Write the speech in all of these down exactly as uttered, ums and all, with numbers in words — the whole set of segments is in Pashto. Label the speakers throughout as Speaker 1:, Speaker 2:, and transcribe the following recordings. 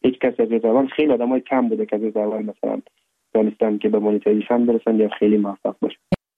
Speaker 1: هیچ کس از زبان خیلی آدمای کم بوده که از زبان مثلا دانستن که به مانیتایزیشن برسن یا خیلی موفق باشن.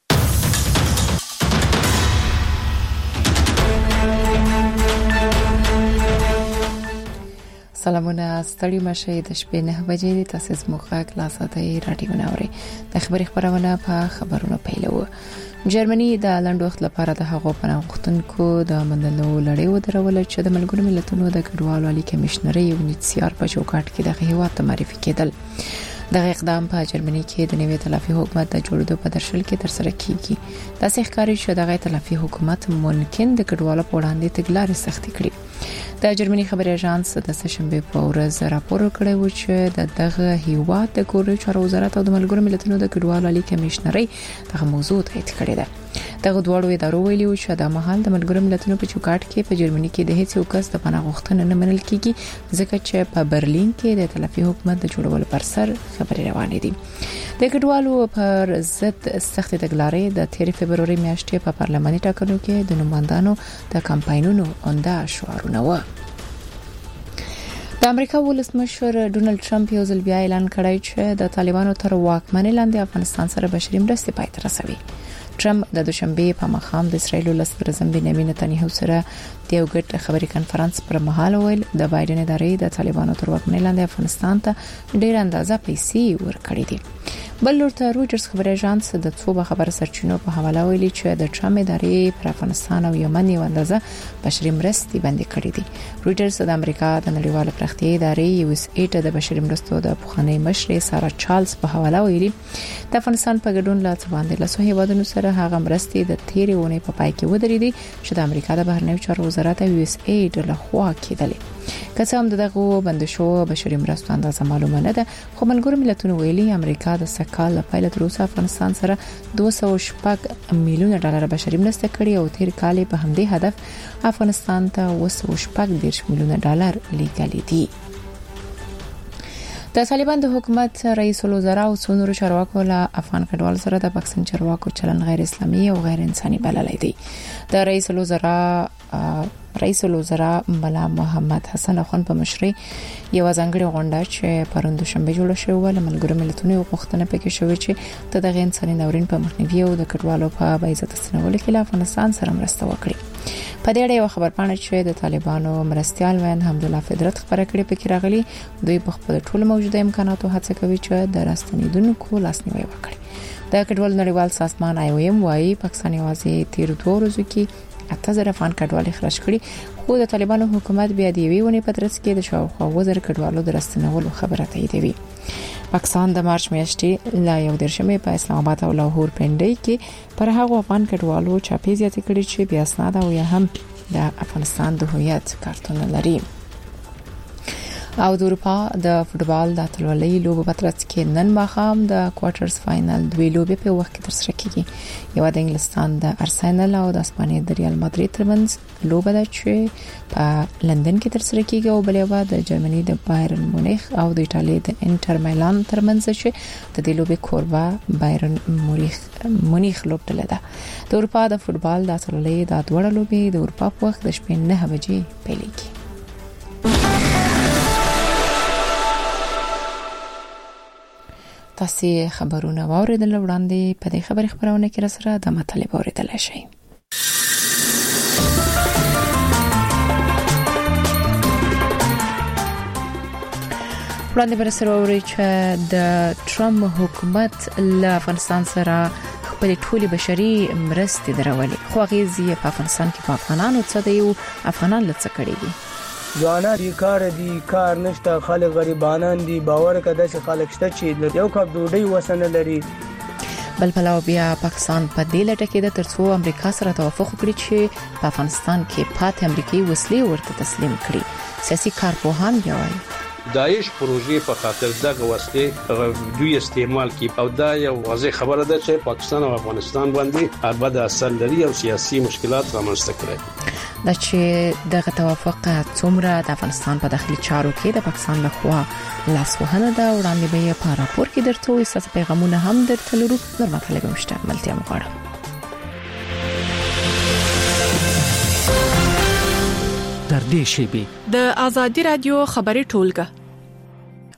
Speaker 2: سلامونه، ستړي مشه د شپې نه بجې د تاسیس مخک لاساته رادیو نوري د خبري خبرونه په خبرونو پیلو. جرمني د لاند وخت لپاره د هغو پناهغښتونکو د منلو لړۍ ودرول چې د ملګرو ملتونو د کډوالو عالی کمشنري یو نیټسیار په چوکاټ کې د هیواد ته معرفي کېدل. دغه اقدام په جرمني کې د نوي ائتلافي حکومت د جوړېدو په درشل کې تر سره کیږي. داسې ښکاري چې دغه ائتلافي حکومت ممکن د کډوالو په وړاندې تګلارې سختې کړي. د جرمني خبري اژانس د سشنبه په ورځ راپور کړی و چې د دغه هیواد د کورنیو چارو وزارت او د ملګرو ملتونو د کډوالو عالی کمشنري دغه موضوع تایید کړې ده. دغه دوه ادارو ویلي و چې د مهال د ملګرو ملتونو په چوکاټ کې په جرمني کې د هیڅ یو کس د پناه غوښتنه نه منل کیږي ځکه چې په برلین کې د ائتلافي حکومت د جوړولو پر سر خبري روانې دي. د کډوالو پر ضد سخت تګلارې د تیر فبرवरी میاشتې په پارلماني ټاکنو کې د نمائندانو د کمپاینونو اونده شعارونه و. د امریکا ولسمشر ډونالد ټرمپ یو ځل بیا اعلان کړی چې د طالبانو تر واکمنۍ لاندې افغانستان سره بشري مرستې پای ته رسوي. ټرمپ د دوشنبه په مخام د اسرایل له صدر بنیامین نتنیاهو سره د یو ګډ خبري کانفرنس پر مهال ویل د بایدن ادارې د طالبانو تر واکمنۍ لاندې افغانستان ته ډېر اندازه پیسې ورکړې دي. بل ورته رويټرز خبري اژانس د څو خبر سرچینو په حواله ویلي چې د ټرمپ ادارې پر افغانستان او یمن یو اندازه بشري مرستې باندې کړې دي. رويټرز د امریکا د نړیوال پراختیا ادارې یو اس ای ټ د بشري مرستو د پخوانی مشر سارا چارلز په حواله ویلي د افغانستان په ګډون لا څه باندې له هیوادونو سره هغه مرستې د تیرې ونې په پای کې ودرېدي چې د امریکا د بهرنیو چارو وزارت یو اس ای ټ له خوا کېدلې. که څه هم دغه بندشو بشري مرستو اندازه معلومه نه ده، خو ملګرو ملتونو ویلي امریکا د سکهال په پیل تر اوسه افغانستان سره دوه سوه شپږ میلیونه ډالر بشري مرسته کړې او تیر کال په همدې هدف افغانستان ته اوه سوه شپږ دېرش میلیونه ډالر لیږلي دي. د طالبان د حکومت رئیس الوزرا او څونورو چارواکو له افغان کډوالو سره د پاکستان چارواکو چلن غیر اسلامي او غیر انساني بللی دی. د رئیس الوزرا رئیس الوزرا ملا محمد حسن اخوان په مشرۍ یو ځانګړي غونډه چې پروند دوشنبه جوړه شوې و له ملګرو ملتونو یو غوښتنه پکې شوې چې د دغه انساني ناورین په مخنیوي او د کډوالو په باعزت ستنولو کې له افغانستان سره مرسته وکړي. په دې اړه یو خبرپاڼه چې د طالبانو مرستيال وین حمدالله فدرت خبره کړې پکې راغلي دوی په خپل ټول موجوده امکاناتو هڅه کوي چې د راستنیدونکو لاسنیوي وکړي. د کډوالو نړیوال سازمان آی او ایم وايي پاکستان یوازې تیر دوه ورځو کې اته زره افغان کډوال خلاص کړي، خو د طالبانو حکومت بیا د یوې ونې په ترڅ کې د شاوخوا وزر کډوالو د راستنولو خبره تاییدوي. پاکستان د مارچ میاشتې لا یو درشمه په اسلام آباد او لاهور پنډۍ کې پر هغه افغان کډوالو چاپی زیاتې کړي چې بیا اسناد او یا هم د افغانستان د هویت کارتونه لري. او د اروپا د فوتبال د اتلولۍ لوبه په ترڅ کې نن ماښام د کوارټرز فائنل دوی لوبې په وخت کې ترسره کیږي. یو د انګلستان د ارسنال او د اسپانیا د ریال مادرید ترمنځ لوبه ده چې په لندن کې ترسره کیږي او بل یو د جرمني د بایرن مونیخ او د ایتالیا د انټر میلان ترمنځ چې د دې لوبې کوربه بایرن مونیخ مونیخ لوبډله ده. د اروپا د فوتبال د اتلولۍ د دوه لوبې د اروپا په وخت د شپې نه بجې پیلېږي. تاسو خبرونه واوریدل وړاندې په دې خبري خبرونه کې را سره د مطلب اوریدل شي. وړاندې پر سره اوري چې د ټرمپ حکومت له افغانستان سره خپل ټولي بشري مرستې درولې، خو غیزي په افغانستان کې په افغانانو څه دی او افغانان لڅ کړي.
Speaker 3: ځوانان بیکار دي، کار نشته، خلک غریبانان دي، باور کده چې خلک شته چې یو کپ ډوډۍ وسنه لري.
Speaker 2: بل بلاو بیا پاکستان په دې لټه کې د ترڅو امریکا سره توافق وکړي چې په افغانستان کې پاتې امریکایي وسلې ورته تسلیم کړي. سیاسي کارپوهان بیا وایي
Speaker 4: داعش پروژې په خاطر دغه وسلې دوی استعمال کی او دا یو واضح خبره ده چې پاکستان او افغانستان باندې اربد اثر لري او سیاسي مشکلات رامنځته کړي.
Speaker 2: دا چې دغه توافق څومره د افغانستان په داخلي چارو کې د پاکستان لخوا لاسوهنه ده وړاندې به په راپور کې درته وي. ستاسو پیغامونه هم درته لرو. نور مطلب مشته ملتیا مغواړم.
Speaker 5: در دې شیبه
Speaker 6: د ازادي رادیو خبري ټولګه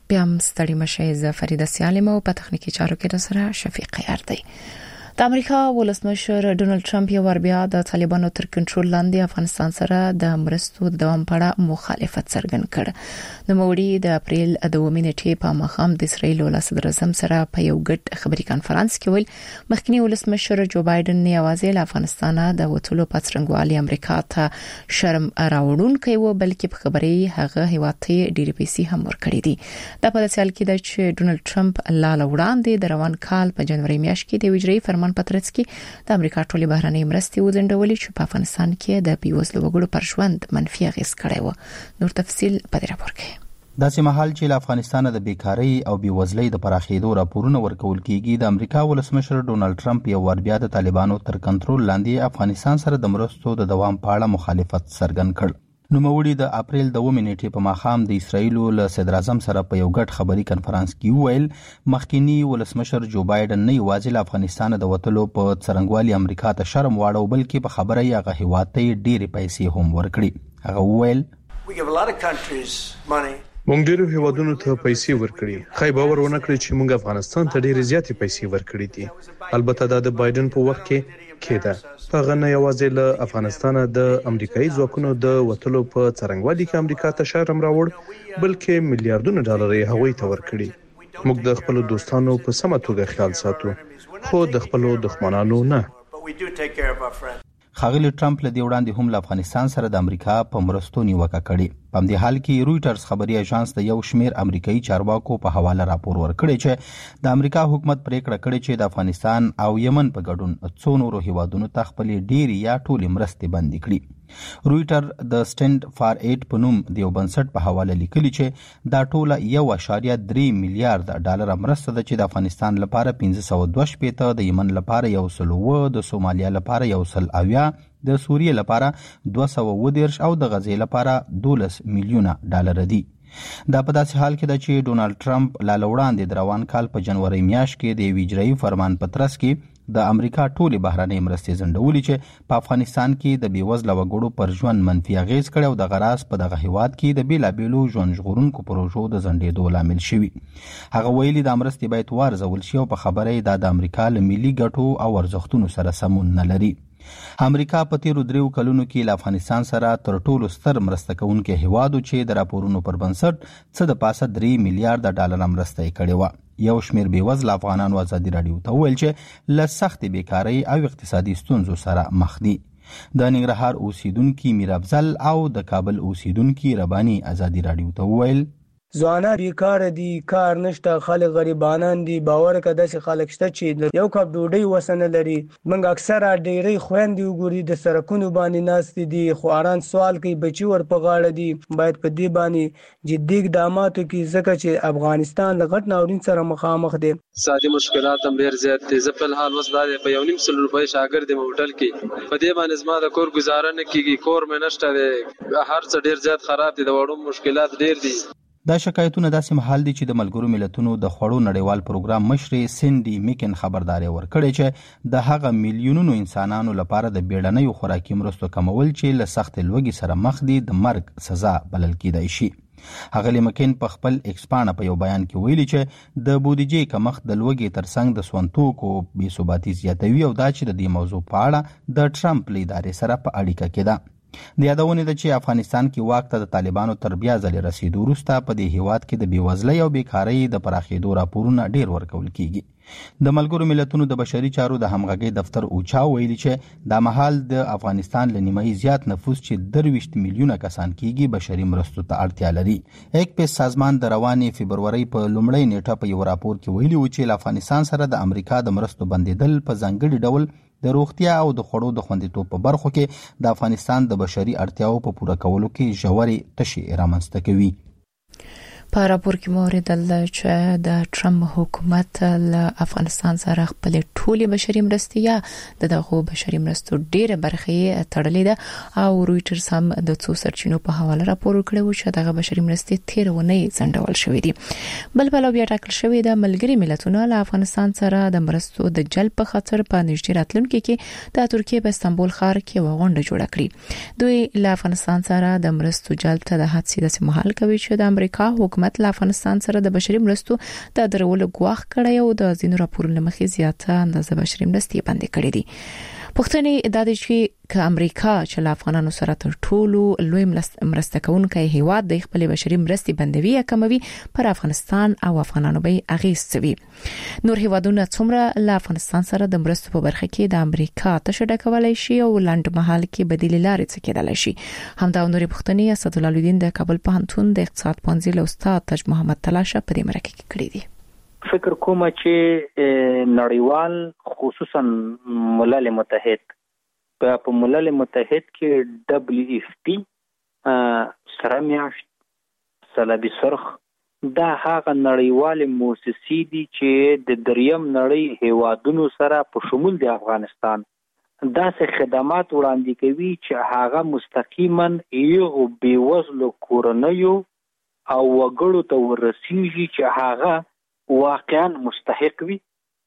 Speaker 2: بیا هم ستړي مشه ز فریده سالم او په تخنیکی چارو کې سره شفیق یاردی. د امریکا ولسمشر ډونالد ټرمپ یو ور بیا د طالبانو تر کنټرول لاندې افغانستان سره د مرستو د دوام په اړه مخالفت څرګند کړ. د موړي د اپریل د دومینې ټی په مخام د اسرایل له صدر اعظم سره په یو ګډ خبري کانفرنس کې ویل مخکنی ولسمشر جو بایدن نه یوازې له افغانستان د وټولو پڅرنګوالي امریکا ته شرم راوړونکي و بلکې په خبري هغه هیواته ډېری پیسې هم ورکړي دي. د په داسې حال کې چې ډونالد ټرمپ لاله وړاندې د روان کال په جنوري میاشت کې د وجري فرمان پترڅکی د امریکا ټولي بهرنۍ مرستې وځنډولې چې په افغانستان کې د بیوزلو وګړو پر ژوند منفي اغیز کړی و. نور تفصيل په دې راپور کې.
Speaker 5: داسې مهال چې له افغانستان د بیکاری او بیوزلۍ د پراخېدو راپورونه ورکول کیږي، د امریکا ولسمشر ډونالد ټرمپ یو ور بیا د طالبانو تر کنټرول لاندې افغانستان سره د مرستو د دوام په اړه مخالفت څرګند کړ. نو موړي د اپریل د اووه نیټې په ماښام د اسرایل له صدر اعظم سره په یو ګډ خبري کانفرنس کې ویل مخکنی ولسمشر جو بایدن نه یوازې له افغانستان د وټلو په څرنګوالي امریکا ته شرم واړو بلکې په خبره یې هغه هیواته ډېری پیسې هم ورکړي. هغه ویل
Speaker 6: مونږ ډېرو هیوادونو ته پیسې ورکړي، خای باور ونه کړی چې مونږ افغانستان ته ډېرې زیاتې پیسې ورکړي دي. البته دا د بایدن په وخت کې کېده. هغه نه یوازې له افغانستان د امریکایي ځواکونو د وټلو په څرنګوالي کې امریکا ته شرم راوړ بلکې میلیارډونه ډالر یې هغوی ته ورکړي. موږ د خپل دوستانو په سمه توګه خیال ساتو خو د خپل دښمنانو نه.
Speaker 5: ښاغلي ټرمپ له دې وړاندې هم له افغانستان سره د امریکا په مرستو نیوکه کړې. په همدې حال کې رویټرز خبري اژانس د یو شمیر امریکایي چارواکو په حواله راپور ورکړی چې د امریکا حکومت پریکړه کړې چې د افغانستان او یمن په ګډون څو نورو هیوادونو ته خپل ډېری یا ټولې مرستې بندي کړي. رویټر د سټند فار ایټ په نوم د یو بنسټ په حواله لیکلي چې دا ټوله یو اشاریه درې میلیارډ ډالر مرسته ده چې د افغانستان لپاره پنځه سوه دوه شپېته، د یمن لپاره یو سل اووه، د سومالیا لپاره یو سل اویا، د سوریې لپاره دوه سوه اووه دېرش او د غزې لپاره دولس میلیونه ډالر دي. دا په داسې حال کې ده چې ډونالد ټرمپ لاله وړاندې د روان کال په جنوري میاشت کې د یوې اجرایي فرمان په ترڅ کې د امریکا ټولې بهرنۍ مرستې ځنډولې چې په افغانستان کې د بیوزله وګړو پر ژوند منفي اغیز کړی او د غراس په دغه هیواد کې د بیلابیلو ژوند ژغورونکو پروژو د ځنډېدو لامل شوي. هغه ویلي د مرستې باید وارزول شي او په خبره یې دا د امریکا له ملي ګټو او ارزښتونو سره سمون نه لري. امریکا په تیرو دریو کلونو کې له افغانستان سره تر ټولو ستر مرسته کوونکی هیواد چې د راپورونو پر بنسټ څه د پاسه درې میلیارډ ډالر مرسته یې کړې وه. یو شمیر بیوزله افغانان ازادي راډیو ته ویل چې له سخت بیکاری او اقتصادي ستونزو سره مخ دي. د ننګرهار اوسیدونکي میر افضل او د کابل اوسیدونکي رباني ازادي راډیو ته ویل
Speaker 3: ځوانان بیکار دي، کار نشته، خلک غریبانان دي. باور کده چې خلک شته چې یو کپ ډوډۍ وسنه لري. موږ اکثره ډېری خويندې وګوري د سرکونو باندې ناست دي، خواران سوال کوي بچي ور په غاړه دي. باید په دې باندې جدي اقدامات وکړي ځکه چې افغانستان له غټ ناورین سره مخامخ دی.
Speaker 7: سادي مشکلات هم ډېر زیات دي. زه په حال وس دا په یو نیم سل روپۍ شاګرد یم هوټل کې، په دې باندې زما د کور گزاره نه کیږي، کور مې نشته دی، هر څه ډېر زیات خراب دي، د وړو مشکلات ډېر دي.
Speaker 5: دا شکایتونه داسې مهال دي چې د ملګرو ملتونو د خوړو نړیوال پروګرام مشرې سینډي میکن خبرداري ورکړې چې د هغه میلیونونو انسانانو لپاره د بیړنیو خوراکي مرستو کمول چې له سخت لوږې سره مخ دي د مرګ سزا بلل کېدای شي. هغه مکن په خپل ایکسپانه په یو بیان کې ویلي چې د بودیجې کمښت د لوږې ترڅنګ د سونتوکو بې ثباتي زیاتوي او دا چې د دې موضوع په اړه د ټرمپ له ادارې سره په اړیکه کې ده. د یادونې ده چې افغانستان کې واک ته د طالبانو تر بیا ځلې رسیدو وروسته په دې هیواد کې د بیوزلۍ او بیکارۍ د پراخېدو راپورونه ډېر ورکول کیږي. د ملګرو ملتونو د بشري چارو د همغږۍ دفتر اوچا ویلي چې دا مهال د افغانستان له نیمایي زیات نفوس چې درویشت میلیونه کسان کیږي بشري مرستو ته اړتیا لري. ایکپیس سازمان د روانې فبرورۍ په لومړۍ نیټه په یو راپور کې ویلي و چې له افغانستان سره د امریکا د مرستو بندیدل په ځانګړي ډول د روغتیا او د خوړو د خوندیتوب په برخو کې د افغانستان د بشري اړتیاو په پوره کولو کې ژورې تشې رامنځته کوي.
Speaker 2: په راپور کې موریدل چې د ټرمپ حکومت له افغانستان سره خپل ټولي بشري مرستې یا د دغه بشري مرستو ډېره برخه تړلې ده او رویټرز هم د څو سرچینو په حواله راپور کړی چې دغه بشري مرستې تیر ونه ځنډول شوې دي. بل بل بیا ټاکل شوې ده ملګری ملتونه له افغانستان سره د مرستو د جلب په خاطر په نږدې راتلونکي کې د ترکیه په استانبول ښار کې وغونډه جوړه کړې. دوی له افغانستان سره د مرستو جلب ته د هڅې د سمحال کوي چې د امریکا حکومت حکومت له افغانستان سره د بشري مرستو د درولو غواخ کړی او د ځینو راپورونو مخې زیاته اندازه بشري مرستې باندې کړې دي. پښتنې د دې چې ک امریکا چې له افغانانو سره تر ټولو لوی مرسته کوونکی هیواد د خپل بشري مرستې بندوي یا کموي پر افغانستان او افغانانو به اغیزوي. نور هیوادونه څومره له افغانستان سره د مرستو په برخه کې د امریکا تشدد کولای شي او لاند مهال کې بدیل لارې څه کېدای شي. همدا نور پښتنې اسد الله الدین د کابل پوهنتون د اقتصاد پوهنځي له استاد تاج محمد تلاشه په دې مرکه کې کړی دی.
Speaker 8: فکر کوم چې نړیوال خصوصا ملل متحد په ملل متحد کې دبليو اف پی سره میاشت صلابي سرخ دا هغه نړیوال مؤسسې دي چې د دریم نړۍ هیوادونو سره په شمول د افغانستان داسې خدمات وړاندې کوي چې هغه مستقیما یو بیوزلو کورنیو او وګړو ته ورسیږي چې هغه واقعا مستحق وي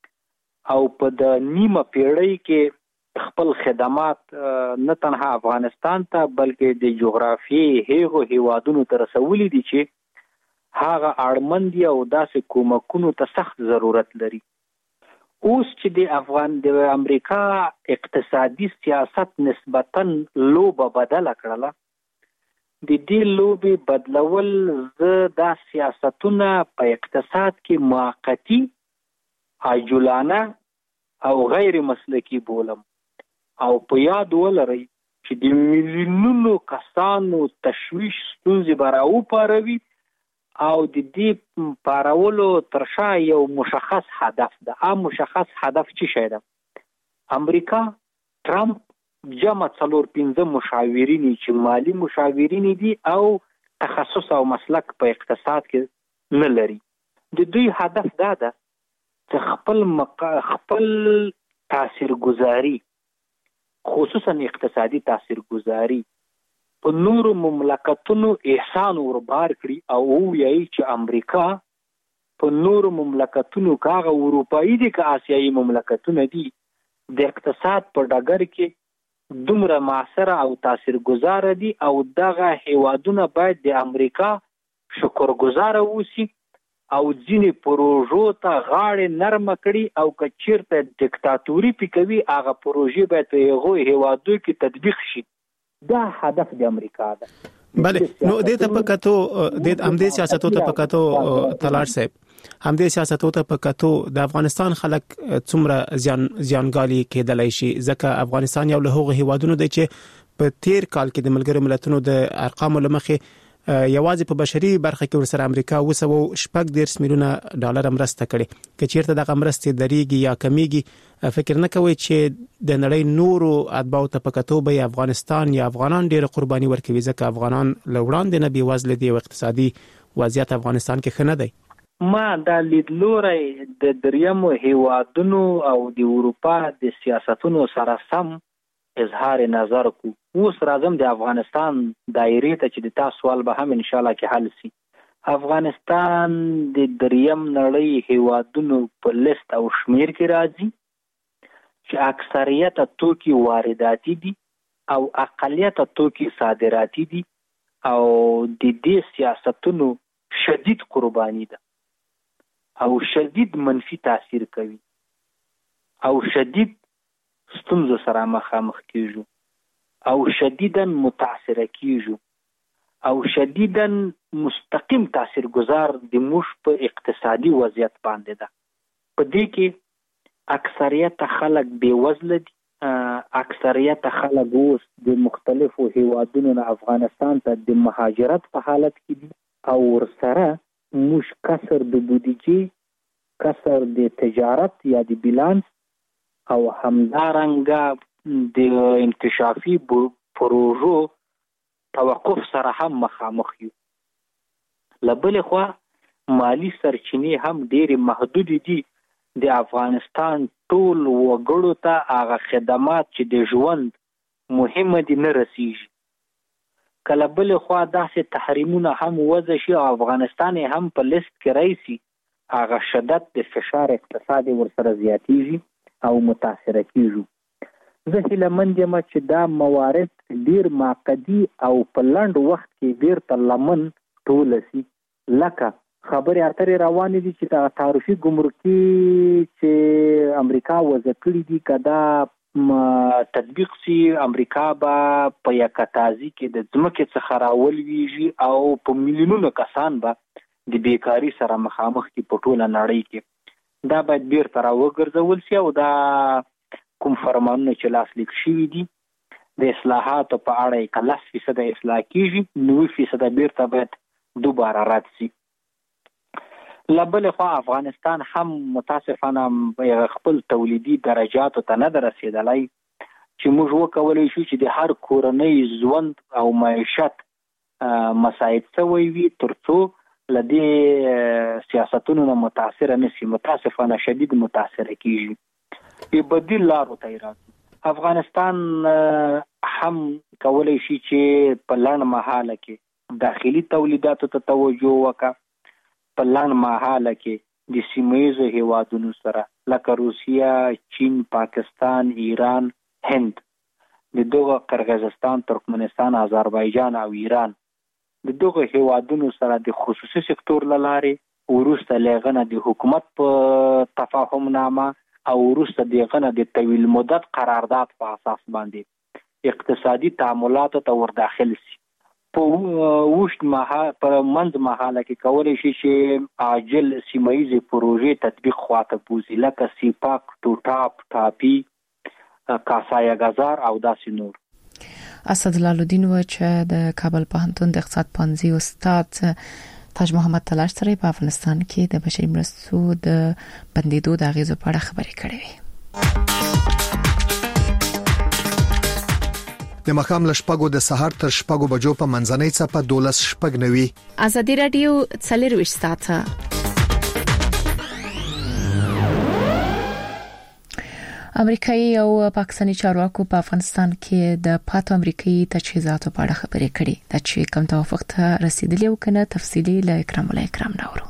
Speaker 8: او په د نیمه پیړۍ کې خپل خدمات نه تنها افغانستان ته بلکې د جغرافیې هغو هیوادونو ته رسولي دي چې هغه اړمند او داسې کومکونو ته سخت ضرورت لري. اوس چې د افغان د امریکا اقتصادي سیاست نسبتاً لوبه بدله کړله د دې لوبې بدلول زه دا سیاستونه په اقتصاد کې موقتی عاجلانه او غیر مسلکی بولم او په یاد ولرئ چې د میلیونونو کسانو تشویش ستونزې به راوپاروي او د دې پارولو ترشا یو مشخص هدف ده. ا مشخص هدف څه شی ده؟ امریکا ټرمپ جمع څلور پنځه مشاورین چې مالی مشاورین دي او تخصص او مسلک په اقتصاد کې نه لري. د دوی هدف دا ده چې خپل مق... خپل تاثیرګذاري خصوصا اقتصادي تاثیرګذاري په نورو مملکتونو احسان وربار کړي او وایي چې امریکا په نورو مملکتونو کاغه اروپایي دي که آسیایي مملکتونه دي د اقتصاد په ډګر کې دومره معاصره او تاثیرګذار دي او دغه هیوادونه باید د امریکا شکرګزار اوسي او ځینې پروژو ته غاړه نرمه کړي او که چیرته دیکتاتوري پکوي هغه پروژې باید په هغو هیوادو کې تطبیق شي. دا هدف د امریکا ده.
Speaker 9: بله نو دې ته پکاتو د امدې سیاستو ته پکاتو تلاش صاحب همدې سیاستو ته پکاتو د افغانستان خلک څومره زیان زیانګالي کېدلای شي ځکه افغانستان یو له هغو هیوادونو دی چې په تیر کال کې د ملګرو ملتونو د ارقامو لمخې یوازې په بشري برخه کې ورسره امریکا وسو شپږ ډیر میلیونه ډالر مرسته کړي. که چیرته د مرستې دریږي یا کمیږي فکر نه کوي چې د نړۍ نورو اتباعو ته پکاتو به افغانستان یا افغانان ډیر قرباني ورکوي ځکه افغانان لوړاندې نه بیوزل دي او اقتصادي وضعیت افغانستان کې ښه نه دی.
Speaker 8: ما دا لیدلوري د دریمو هیوادونو او د اروپا د سیاستونو سره سم اظهار نظر کو. اوس راځم د افغانستان دایرې ته چې د تاسو سوال به هم ان شاء الله کې حل شي. افغانستان د دریم نړۍ هیوادونو په لیست او شمیر کې راځي چې اکثریت توکي وارداتي دي او اقلیت توکي صادراتي دي او د دې سیاستونو شدید قرباني ده او شدید منفي تاثیر کوي او شدید ستونزو سره مخامخ کیږو او شدیداً متاثر کیږو او شدیداً مستقیم تاثیرګذار د موږ په اقتصادي وضعیت باندې ده. په دې کې اکثریت خلک بیوزله دي. اکثریت خلک اوس د مختلفو هیوادونو نه افغانستان ته د مهاجرت په حالت کې دي او ورسره موږ کسر د بودیجې کسر د تجارت یا د بیلانس او همدارنګه د انکشافي پروژو توقف سره هم مخامخ یو. لبل خو مالی سرچینې هم ډېر محدود دي. د افغانستان ټول وګړو ته هغه خدمات چې د ژوند مهمه دي نه رسیږي. کله بل خو داسې تحریمونه هم وضع شي او افغانستان هم په لیست کې راشي هغه شدت د فشار اقتصادي ورسره زیاتیږي او متاثر کیږي. زه هیله مند یم چې دا موارد ډیر معقدي او په لنډ وخت کې ډیر تلمن ټول شي لکه خبرې اترې روانې دي چې د تعرفي ګمرکي چې امریکا وضع کړي دي کدا تطبیق سي امریکا به په یکتازي کې د ځمکې څخه راولويږي او په میلیونونو کسان به د بیکاری سره مخامخ دي په ټوله نړۍ کې. دا باید بیرته راوګرځول شي او دا کوم فرمانونه چې لاسلیک شوي دي د اصلاحاتو په اړه یې که لس فیصده اصلاح کېږي نوي فیصده بیرته باید دوباره رد شي. له بلې خوا افغانستان هم متاسفانه خپل تولیدي درجاتو ته نه ده رسېدلی چې موږ وکولی شو چې د هر کورنۍ ژوند او معیشت مساعد شوی وي تر څو له دې سیاستونو نه متاثره نه شي. متاسفانه شدید متاثره کېږي. بې بدیل لارو ته یې راځي. افغانستان هم کولی شي چې په لنډ مهاله کې داخلي تولیداتو ته توجه وکړي، په لنډ مهاله کې د سیمه ییزو هیوادونو سره لکه روسیه، چین، پاکستان، ایران، هند، د دغه قرغیزستان، ترکمنستان، آذربایجان او ایران د دغه هیوادونو سره د خصوصي سکتور له لارې وروسته له هغه نه د حکومت په تفاهم نامه او وروسته د هغه نه د طویل مدت قرارداد په اساس باندې اقتصادي تعاملاتو ته ورداخل شي. په وشت مهال په منځ مهاله کې کولی شي چې عاجل سیمه ییزې پروژې تطبیق خواته بوځي لکه سیپاک، ټوټاپ، ټاپي، کاسای غزار او داسې نور.
Speaker 2: اسدالله الدین و چې د کابل پوهنتون د اقتصاد پوهنځي استاد تاج محمد تلاش سره په افغانستان کې د بشري مرستو د بندیدو د اغیزو په اړه خبرې کړې وې.
Speaker 10: د مخام لشپګو د سحر تر شپګو بجو په منځنۍ صفه دولس شپګ نوي.
Speaker 2: ازادي رادیو څلرويش ساعته امریکایي او پاکستاني چارواکو په افغانستان کې د پاتو امریکایي تجهیزاتو په اړه خبرې کړې د چې کوم توافق ته رسیدلی او کنه تفصیلی له اکرام الله اکرام ناورو.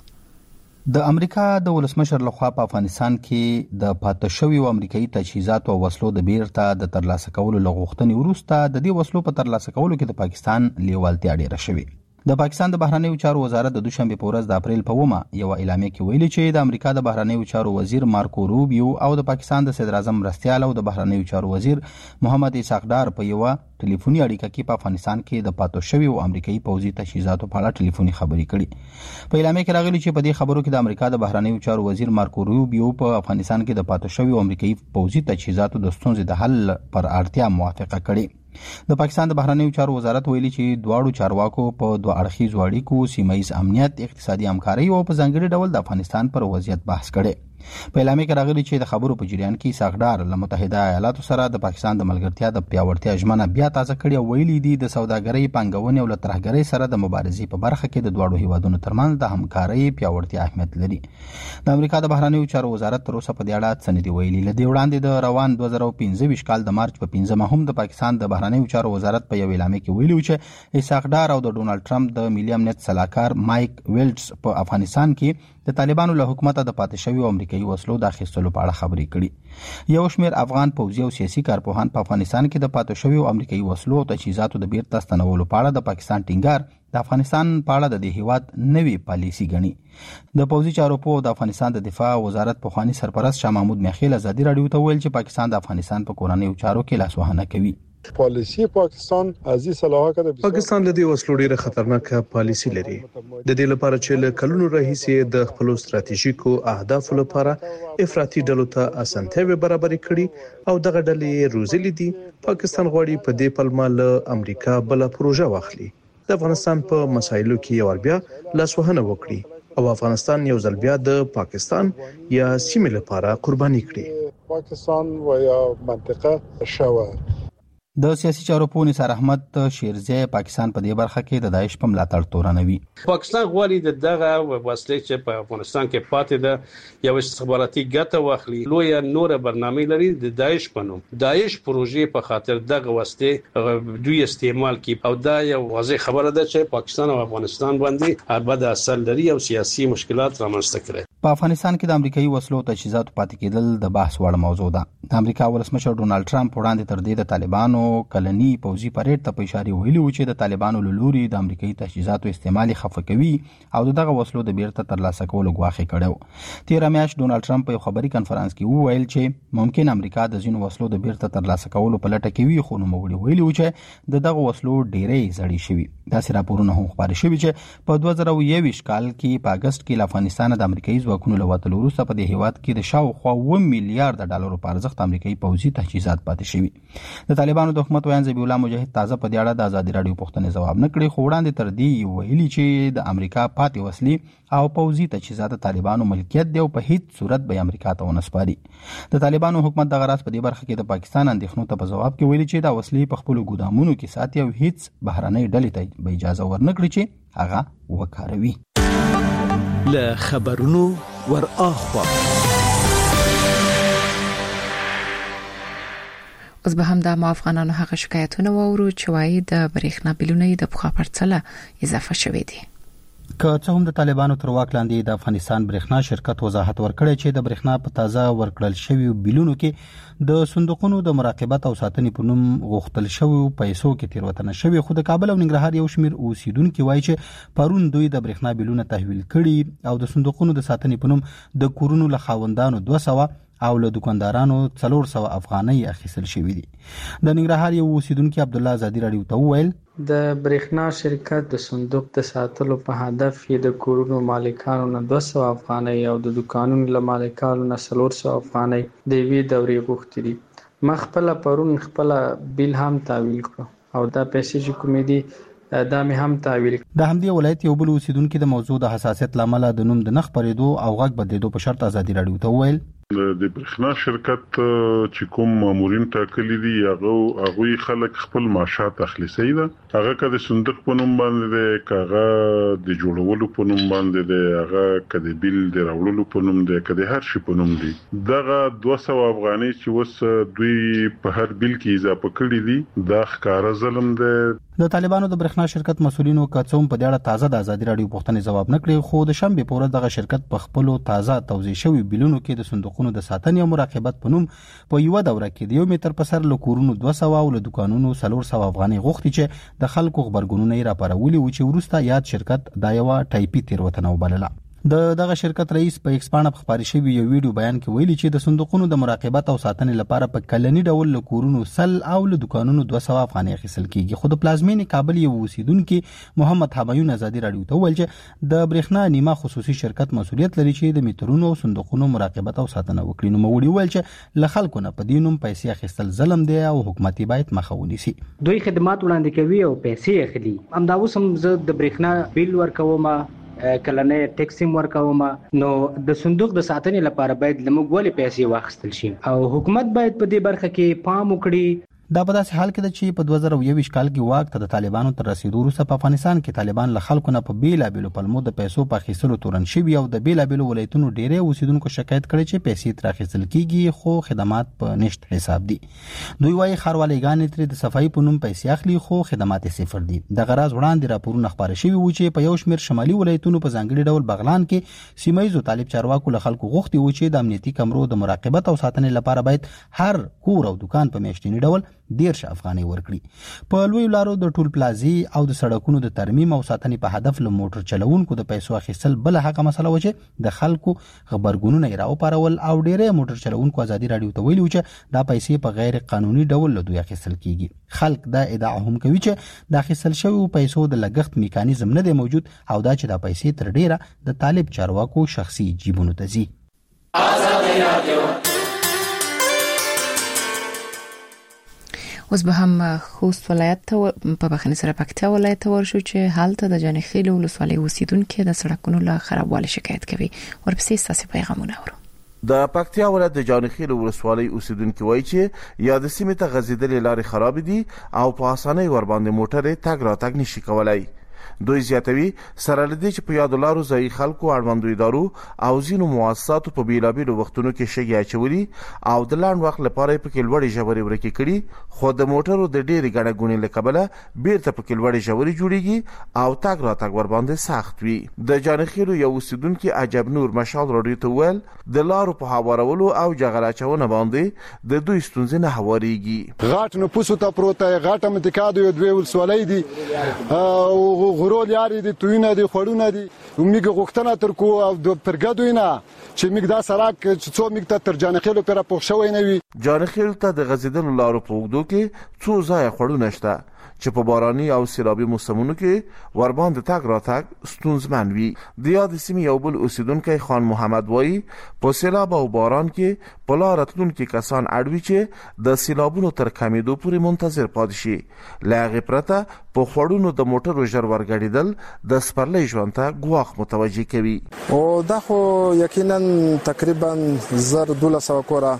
Speaker 5: د امریکا د ولسمشر لخوا په افغانستان کې د پاتې شوی او امریکایي تجهیزاتو او وسلو د بیرته د ترلاسه کولو لغوښتنې وروسته د دې وسلو په ترلاسه کولو کې د پاکستان لیوالتیا ډیره شوې. د پاکستان د بهرنیو چارو وزارت د دوشنبه په ورځ د اپریل په اومه یو اعلامیه کې ویلي چې د امریکا د بهرنیو چارو وزیر مارکو روبیو او د پاکستان د صدر اعظم مرستیال او د بهرنیو چارو وزیر محمد اسحاق ډار په یو ټلیفوني اړیکه کې په افغانستان کې د پاتو شوی او امریکایي پوځي تجهیزاتو په اړه ټلیفوني خبرې کړې. په اعلامیه کې راغلي چې په دې خبرو کې د امریکا د بهرنیو چارو وزیر مارکو روبیو په افغانستان کې د پاتو شوی او امریکایي پوځي تجهیزاتو د ستونزې د حل پر اړتیا موافقه کړې. د پاکستان د بهرنیو چارو وزارت ویلي چې دواړو چارواکو په دوه اړخیزو اړیکو، سیمه‌ییز امنیت، اقتصادي همکاري او په ځانګړي ډول د افغانستان پر وضعیت بحث کړي. په اعلامیه کې راغلي چې د خبرو په جریان کې ساغدار له متحده ایالاتو سره د پاکستان د ملګرتیا د پیاوړتیا ژمنه بیا تازه کړې او ویلي دي د سوداګرۍ، پانګونې او ترهګرۍ سره د مبارزې په برخه کې د دواړو هیوادونو ترمنځ د همکارۍ پیاوړتیا اهمیت لري. د امریکا د بهرنیو چارو وزارت تر اوسه په دې اړه څه نه دی ویلي. له دې وړاندې د روان دوه زره پنځه ویشت کال د مارچ په پنځمه هم د پاکستان د بهرنیو چارو وزارت په یو اعلامیه کې ویلي چې اسحاق ډار او د ډونالد ټرمپ د ملي امنیت صلاحکار مایک ویلټس په افغانستان کې د طالبانو له حکومت د پاتې شوی او امریکایي وسلو د اخیستلو په اړه خبرې کړي. یو شمېر افغان پوځي او سیاسي کارپوهان په افغانستان کې د پاتې شوی او امریکایي وسلو او تجهیزاتو د بیرته ستنولو په اړه د پاکستان ټینګار د افغانستان په اړه د دې هیواد نوې پالیسي ګڼي. د پوځي چارو په د افغانستان د دفاع وزارت پخوانی سرپرست شاه محمود میخیل ازادي رادیو ته ویل چې پاکستان د افغانستان په کورنیو چارو کې لاسوهنه کوي.
Speaker 11: پالیسی پاکستان از این صلاحات
Speaker 6: پاکستان د دې وسلو ډیره خطرناکه پالیسی لري. د دې لپاره چې له کلونو راهیسې د خپل ستراتیژیکو اهدافو لپاره افراطي ډلو ته اسانتیاوي برابرې کړي او دغه ډلې روزلې دي. پاکستان غواړي په دې پلمه له امریکا بل پروژه واخلي، د افغانستان په مسایلو کې یو بیا لاسوهنه وکړي او افغانستان یو ځل بیا د پاکستان یا سیمې لپاره قرباني کړي.
Speaker 11: پاکستان و یا منطقه شوه.
Speaker 5: د سیاسي چارو په نثار احمد شیرزی پاکستان په دې برخه کې د داعش په ملاتړ تورنوي.
Speaker 4: پاکستان غواړي د دغه وسلې چې په افغانستان کې پاتې ده یو استخباراتي ګټه واخلي. لوی نور برنامه لري د داعش په نوم. داعش پروژې په خاطر دغه وسلې دوی استعمال کوي او دا یو واضح خبره ده چې پاکستان او افغانستان باندې اربد اصل لري او سیاسي مشکلات رامنځته کړي.
Speaker 5: په افغانستان کې د امریکایي وسلو تجهیزاتو پاتې کېدل د بحث وړ موضوع ده. د امریکا ولسمشر ډونالد ټرمپ وړاندې تر دې د طالبانو کلني پوځي پریډ ته په اشاره ویلي و چې د طالبانو له لوري د امریکایي تجهیزاتو استعمال خفه کوي او دغه وسلو د بیرته ترلاسه کولو غواخې کړو. تیر میاشت ډونالد ټرمپ په خبري کانفرنس کې وویل چې ممکن امریکا د ځینو وسلو د بیرته ترلاسه کولو په لټه کې وي، خو نو وړي ویلي و چې د دغه وسلو ډېرې زړې شوي. داسې راپورونه هم خبري شوي چې په دوه زره یوویشت کال کې په اگست کې له افغانستان د امریکایي ځواکونو له وتلو وروسته په دې هیواد کې د شاوخوا اووه میلیارډ ډالرو په ارزښت امریکایي پوځي تجهیزات پاتې شوي. د طالبانو د حکومت ویان ذبیح الله مجاهد تازه په دې اړه د ازادي راډیو پوښتنې ځواب نه کړی، خو وړاندې تر دې ویلي چې د امریکا پاتې وسلې او پوځي تجهیزات د طالبانو ملکیت دی او په هیڅ صورت به امریکا ته ونه سپاري. د طالبانو حکومت د غراس په دې برخه کې د پاکستان اندېښنو ته په ځواب کې ویلي چې دا وسلې په خپل ګودامونو کې ساتي او هیڅ بهرنۍ ډلې ته به اجازه ورنکړي چې هغه وکاروي.
Speaker 12: له خبرونو ور اخوا
Speaker 2: اوس به هم د افغانانو هغه شکایتونه وورو چې وايي د برېښنا بیلونه د پخوا پرڅله اضافه شوې دي.
Speaker 5: که څه هم د طالبانو تر واک لاندې د افغانستان برېښنا شرکت وضاحت ورکړی چې د برېښنا په تازه ورکړل شوی بیلونو کې د صندوقونو د مراقبت او ساتنې په نوم غوښتل شوی پیسو کې تیروتنه شوی، خو د کابل او ننګرهار یو شمیر اوسیدونکو وایي چې پرون دوی د برېښنا بیلونه تحویل کړي او د صندوقونو د ساتنې په نوم د کورونو له خاوندانو دوه سوه او له دکاندارانو څلور سوه افغانۍ اخیستل شوې دي. د ننګرهار یو اوسیدونکو عبد الله ازادي راډیو ته وویل
Speaker 13: د برېښنا شرکت د صندوق د ساتلو په هدف یې د کورونو مالکانو نه دوه سوه افغانۍ او د دکانونو له مالکانو نه څلور سوه افغانۍ د یوې دورې غوښتي دي. ما خپله پرون خپله بیل هم تحویل کړو او دا پیسې چې کومې دي دا مې هم تحویل کړو.
Speaker 5: د همدې ولایت یو بل اوسیدونکو د موضوع د حساسیت لامل د نوم د نخ پرېدو او غږ بدلیدو په شرط ازادي راډیو ته وویل
Speaker 14: د برېښنا شرکت چې کوم مامورین ټاکلي دي هغه هغه خلک خپل معاشات اخلي سي ده، هغه کده صندوق په نوم باندې ده، کاغه د جوړولو په نوم باندې ده، هغه کده بیل د راوړلو په نوم ده، کده هر شي په نوم دي. دغه دوه سوه افغانۍ چې وس دوی په هر بیل کې اضافه کړی دي دا ښکارا ظلم ده.
Speaker 5: د طالبانو د برېښنا شرکت مسولینو کڅوم په دې اړه تازه د ازادي راډیو پوښتنې ځواب نه کړی، خو د شنبه په ورځ دغه شرکت په خپل تازه توزیع شوی بیلونو کې د صندوقونو د ساتنې او مراقبت په نوم په یو دوره کې د یو متر په سر له کورونو دوه سوه او له دکانونو څلور سوه افغانۍ غوښتي چې د خلکو خبرګونونه یې راپارولي و چې وروسته یاد شرکت دا یو ټایپي تیروتنه وبلله. د دغه شرکت رئیس په ایکس باندې په خبري شوی یو ویډیو بیان کې ویلي چې د صندوقونو د مراقبت او ساتنې لپاره په کلنی ډول له کورونو سل او له دکانونو دوه سوه افغانۍ اخیستل کیږي، خو د پلازمینې کابل یو اوسیدونکو محمد حمایون ازادي راډیو ته ویل چې د برېښنا نیمه خصوصي شرکت مسولیت لري چې د میټرونو او صندوقونو مراقبت او ساتنه وکړي. نو موړي ویل چې له خلکو نه په دینوم پیسې اخیستل ظلم دی او حکومت باید مخه ونیسي.
Speaker 15: دوی خدمات وړاندې کوي او پیسې اخلي. همدا اوس هم زه د برېښنا بیل ورکوم، کلنې ټیکسیم ورکوم، نو د صندوق د ساتنې لپاره باید لمږ ولې پیسې واخیستل شي او حکومت باید په دې برخه کې پام وکړي.
Speaker 5: دا په داسې حال کې ده چې په دوه زره یوویشت کال کې واک ته د طالبانو تر رسیدو وروسته په افغانستان کې طالبان له خلکو نه په بیلابیلو پلمو د پیسو په اخیستلو تورن شوي او د بیلابیلو ولایتونو ډېری اوسیدونکو شکایت کړی چې پیسې ترې اخیستل کیږي خو خدمات په نشت حساب دي. دوی وايي ښاروالۍ ترې د صفایي په نوم پیسې اخلي خو خدمات یې صفر دي. د غراض وړاندې راپورونه خبره شوي و چې په یو شمېر شمالي ولایتونو په ځانګړي ډول بغلان کې سیمه ییزو طالب چارواکو له خلکو غوښتي و چې د امنیتي کمرو د مراقبت او ساتنې لپاره باید هر کور او دکان په میاشتني ډول دیرش افغانۍ ورکړي. په لویو لارو د ټول پلازي او د سړکونو د ترمیم او ساتنې په هدف له موټر چلوونکو د پیسو اخیستل بل هغه مسله و چې د خلکو خبرګونونه یې راوپارول او ډېری موټر چلوونکو ازادي راډیو ته ویلي چې دا پیسې په غیر قانوني ډول له دوی اخیستل کیږي. خلک دا ادعا هم کوي چې د اخیستل شویو پیسو د لګښت میکانیزم نه دی موجود او دا چې دا پیسې تر ډیره د طالب چارواکو شخصي جیبونو ته ځي. ازادي راډیو
Speaker 2: اوس به هم خوست ولایت ته په بخښنې سره پکتیا ولایت ته ورشو چې حالت د جانخیل ولسوالۍ اوسیدونکو د سړکونو له خرابوالي شکایت کوي. ورپسې ستاسو پیغامونه اورو.
Speaker 16: د پکتیا ولایت د جانخیل ولسوالۍ اوسیدونکو وایي چې یا د سیمې ته غځېدلې لارې خراب دي او په اسانۍ ور باندې موټر تګ راتګ نشي کولای. دوی زیاتوي سره لدی چې په یاد لارو ځای خلکو اړوندو ادارو او ځینو مؤسساتو په بیلابیلو وختونو کې شګې اچولي او د لاند وخت لپاره په کې لوړې ژورې ورکې کړي، خو د موټرو د ډېرې ګڼه ګوڼې له کبله بیرته په کې لوړې ژورې جوړیږي او تاګ راتګ ورباندې سخت وي. د جانخیلو یو اوسیدونکي عجب نور مشال راډیو ته ویل د لارو په هوارولو او جغل اچونه باندې د دوی ستونزې نه هوارېږي.
Speaker 11: غاټ نفوسو ته پروت دی، غاټه متکادو یو دوی ولسوالۍ دي او غرول یاري دي، توینه دي، خړونه دي. موږ غوښتنه تر کو او د پرګدو نه چې موږ دا سراک چې څو موږ ته تر جانخیلو پر پوښ شوی نه وي.
Speaker 16: جانخیل ته د غزیدلو لارو په اوږدو کې څو ځای خړونه شته چې په باراني او سیلابي موسمونو کې ورباندې تاګ راتګ ستونزمن وي. د یاد سیمې یو بل اوسیدونکی خان محمد وایي په سیلاب او باران کې په لار راتلونکي کسان اړوي چې د سیلابونو تر کمیدو پورې منتظر پاتې شي. له هغې پرته په خوړونو د موټرو ژر ورګډېدل د سپرلۍ ژوند ته ګواښ متوجه کوي.
Speaker 17: او دا خو یقینا تقریبا زر دولس سوه کوره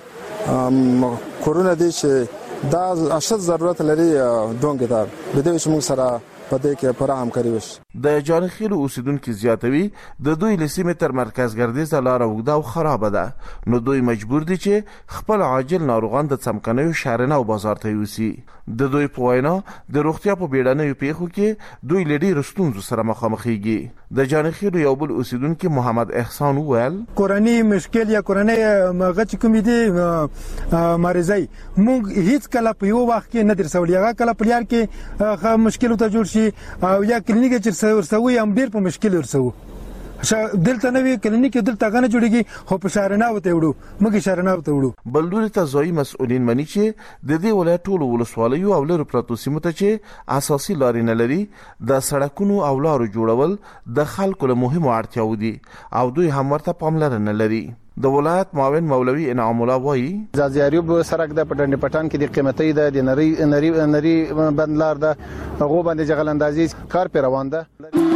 Speaker 17: کورونه دي چې دا اشد ضرورت لري دونګ دا د دې چې موږ سره په دې کې پوره همکاري وشي.
Speaker 16: د جانخیل اوسیدونکو زیاتوي د دوی لسیمه تر مرکز ګرځي لار اوږده او خراب ده، نو دوی مجبور دي چې خپل عاجل ناروغان د څمکنیو شهرنه او بازار ته یوسي. د دوی په وینا د روغتیا په بیړنیو پیښو کې دوی لډي رستونزو سره مخامخېږي. د جانخیل یو بل اوسیدونکو محمد احسان وویل
Speaker 18: کورنۍ مشکل یا کورنۍ مغچ کوم دي مریضي موږ هیڅ کله په یو وخت کې نه درسولې، هغه کله په یار کې مشکل ته جوړ شي او یا کلینیک چې ورسوي هم ډیر په مشکل ورسوي. دلته نوې کلینیک دلته غنه جوړیږي خو په شهرنه وته وړو موږ شهرنه وته وړو.
Speaker 16: بلدوري ته ځای مسؤلین مني چې د دې ولایت ټول ولسوالیو او لرو پراتو سیمو ته چې اساسي لارې نه لري د سړکونو او لارو جوړول د خلکو له مهمو اړتیاو دي او دوی هم ورته پاملرنه لري. د ولایت معاون مولوي انعام الله وایي
Speaker 19: زازیاریوب سرک د پټنډ پټان کې د قیمتي د نری نری نری بندلار د هغه باندې جغل اندازي کار پر روان ده.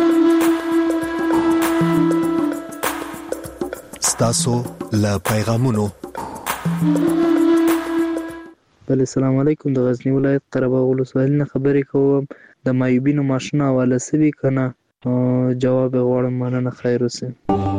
Speaker 10: ستاسو له پیغامونو.
Speaker 20: بل السلام علیکم، د غزنی ولایت قره باغ ولسوالۍ نه خبرې کوم. د مایوبینو ماشین حواله سوي کنه جواب غواړم، مننه، خیر اوسئ.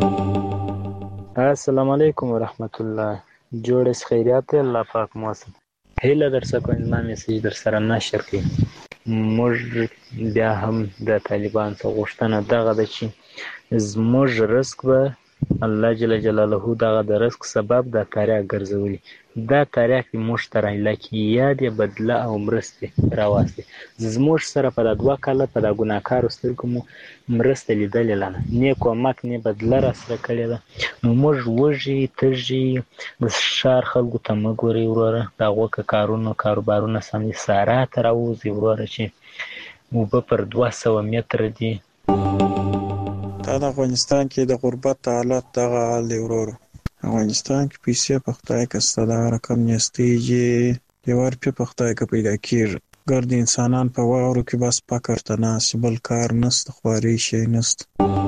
Speaker 21: السلام علیکم ورحمت الله. جوړس خیریات الله پاک موسم هیله در څخه کوم ما میسج در سره نشر کړي. موږ بیا هم د طالبان څخه غوښتنه دغه ده چې زموږ رزق به الله جل جلاله دغه د رزق سبب د تاریخ ګرځولي. دا تاریخ موږ ته راځي یاد یې بدله او مرسته راوستي. زموږ سره په دوه کاله په د ګناکارو سترګو مو مرسته لیدلې لنه نه کومک نه بدله را سره کړې ده. نو موږ وږي تږي د شهر خلکو ته مګوري وروره دغه کارونو کاروبارونه سمې ساره ته راوځي وروره چې وبه پر دوه سوه متر دي.
Speaker 22: دا د افغانستان کې د غربت حالت دغه حال دی ورور. افغانستان کې پیسې په خدای کسته دا رقم نیستیږي دیوار په په خدای کې پیدا کیږي ګرد انسانان په واورو کې بس پکر ته ناس بل کار نست خواري شي نست.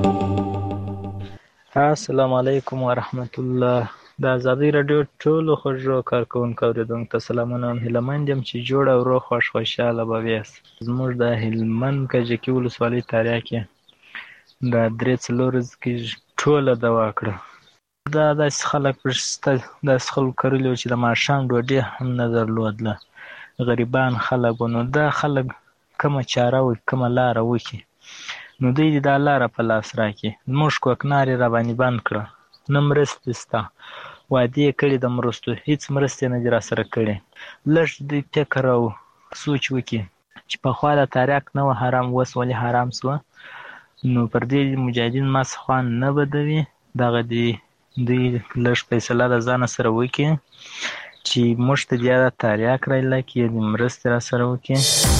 Speaker 21: السلام علیکم ورحمت الله. د ازادي رادیو ټولو خوږو کارکونکو اوریدونکو ته سلامونه. هیلمند یم چې جوړ او روغ خوش خوشاله به یاست. زموږ د هلمند کجکي ولسوالۍ تاریخ کې دا درې څلور کې ټوله دوا کړه. دا داسې خلک پرسته داسې خلک کرلي چې د ماښام ډوډۍ هم نه درلودله، غریبان خلک وو. نو دا خلک کومه چاره وکړي کومه لاره وکړي نو دوی دا لاره په لاس راکړي. زموږ کوکنار یې راباندې بند کړه، نه مرستې شته، وعدې یې کړي د مرستو، هېڅ مرستې نه دي راسره کړې. لږ دوی فکر او سوچ وکړي چې پخوا د تاریخ نه و حرام، اوس ولې حرام سوه. نو پر دې مجاهدین ما څخه نه بدوي دغه دی دوی لږ فیصله د ځانه سره وکړي چې موږ ته بیا د تریاک رایله کړي د مرستې را سره وکړي.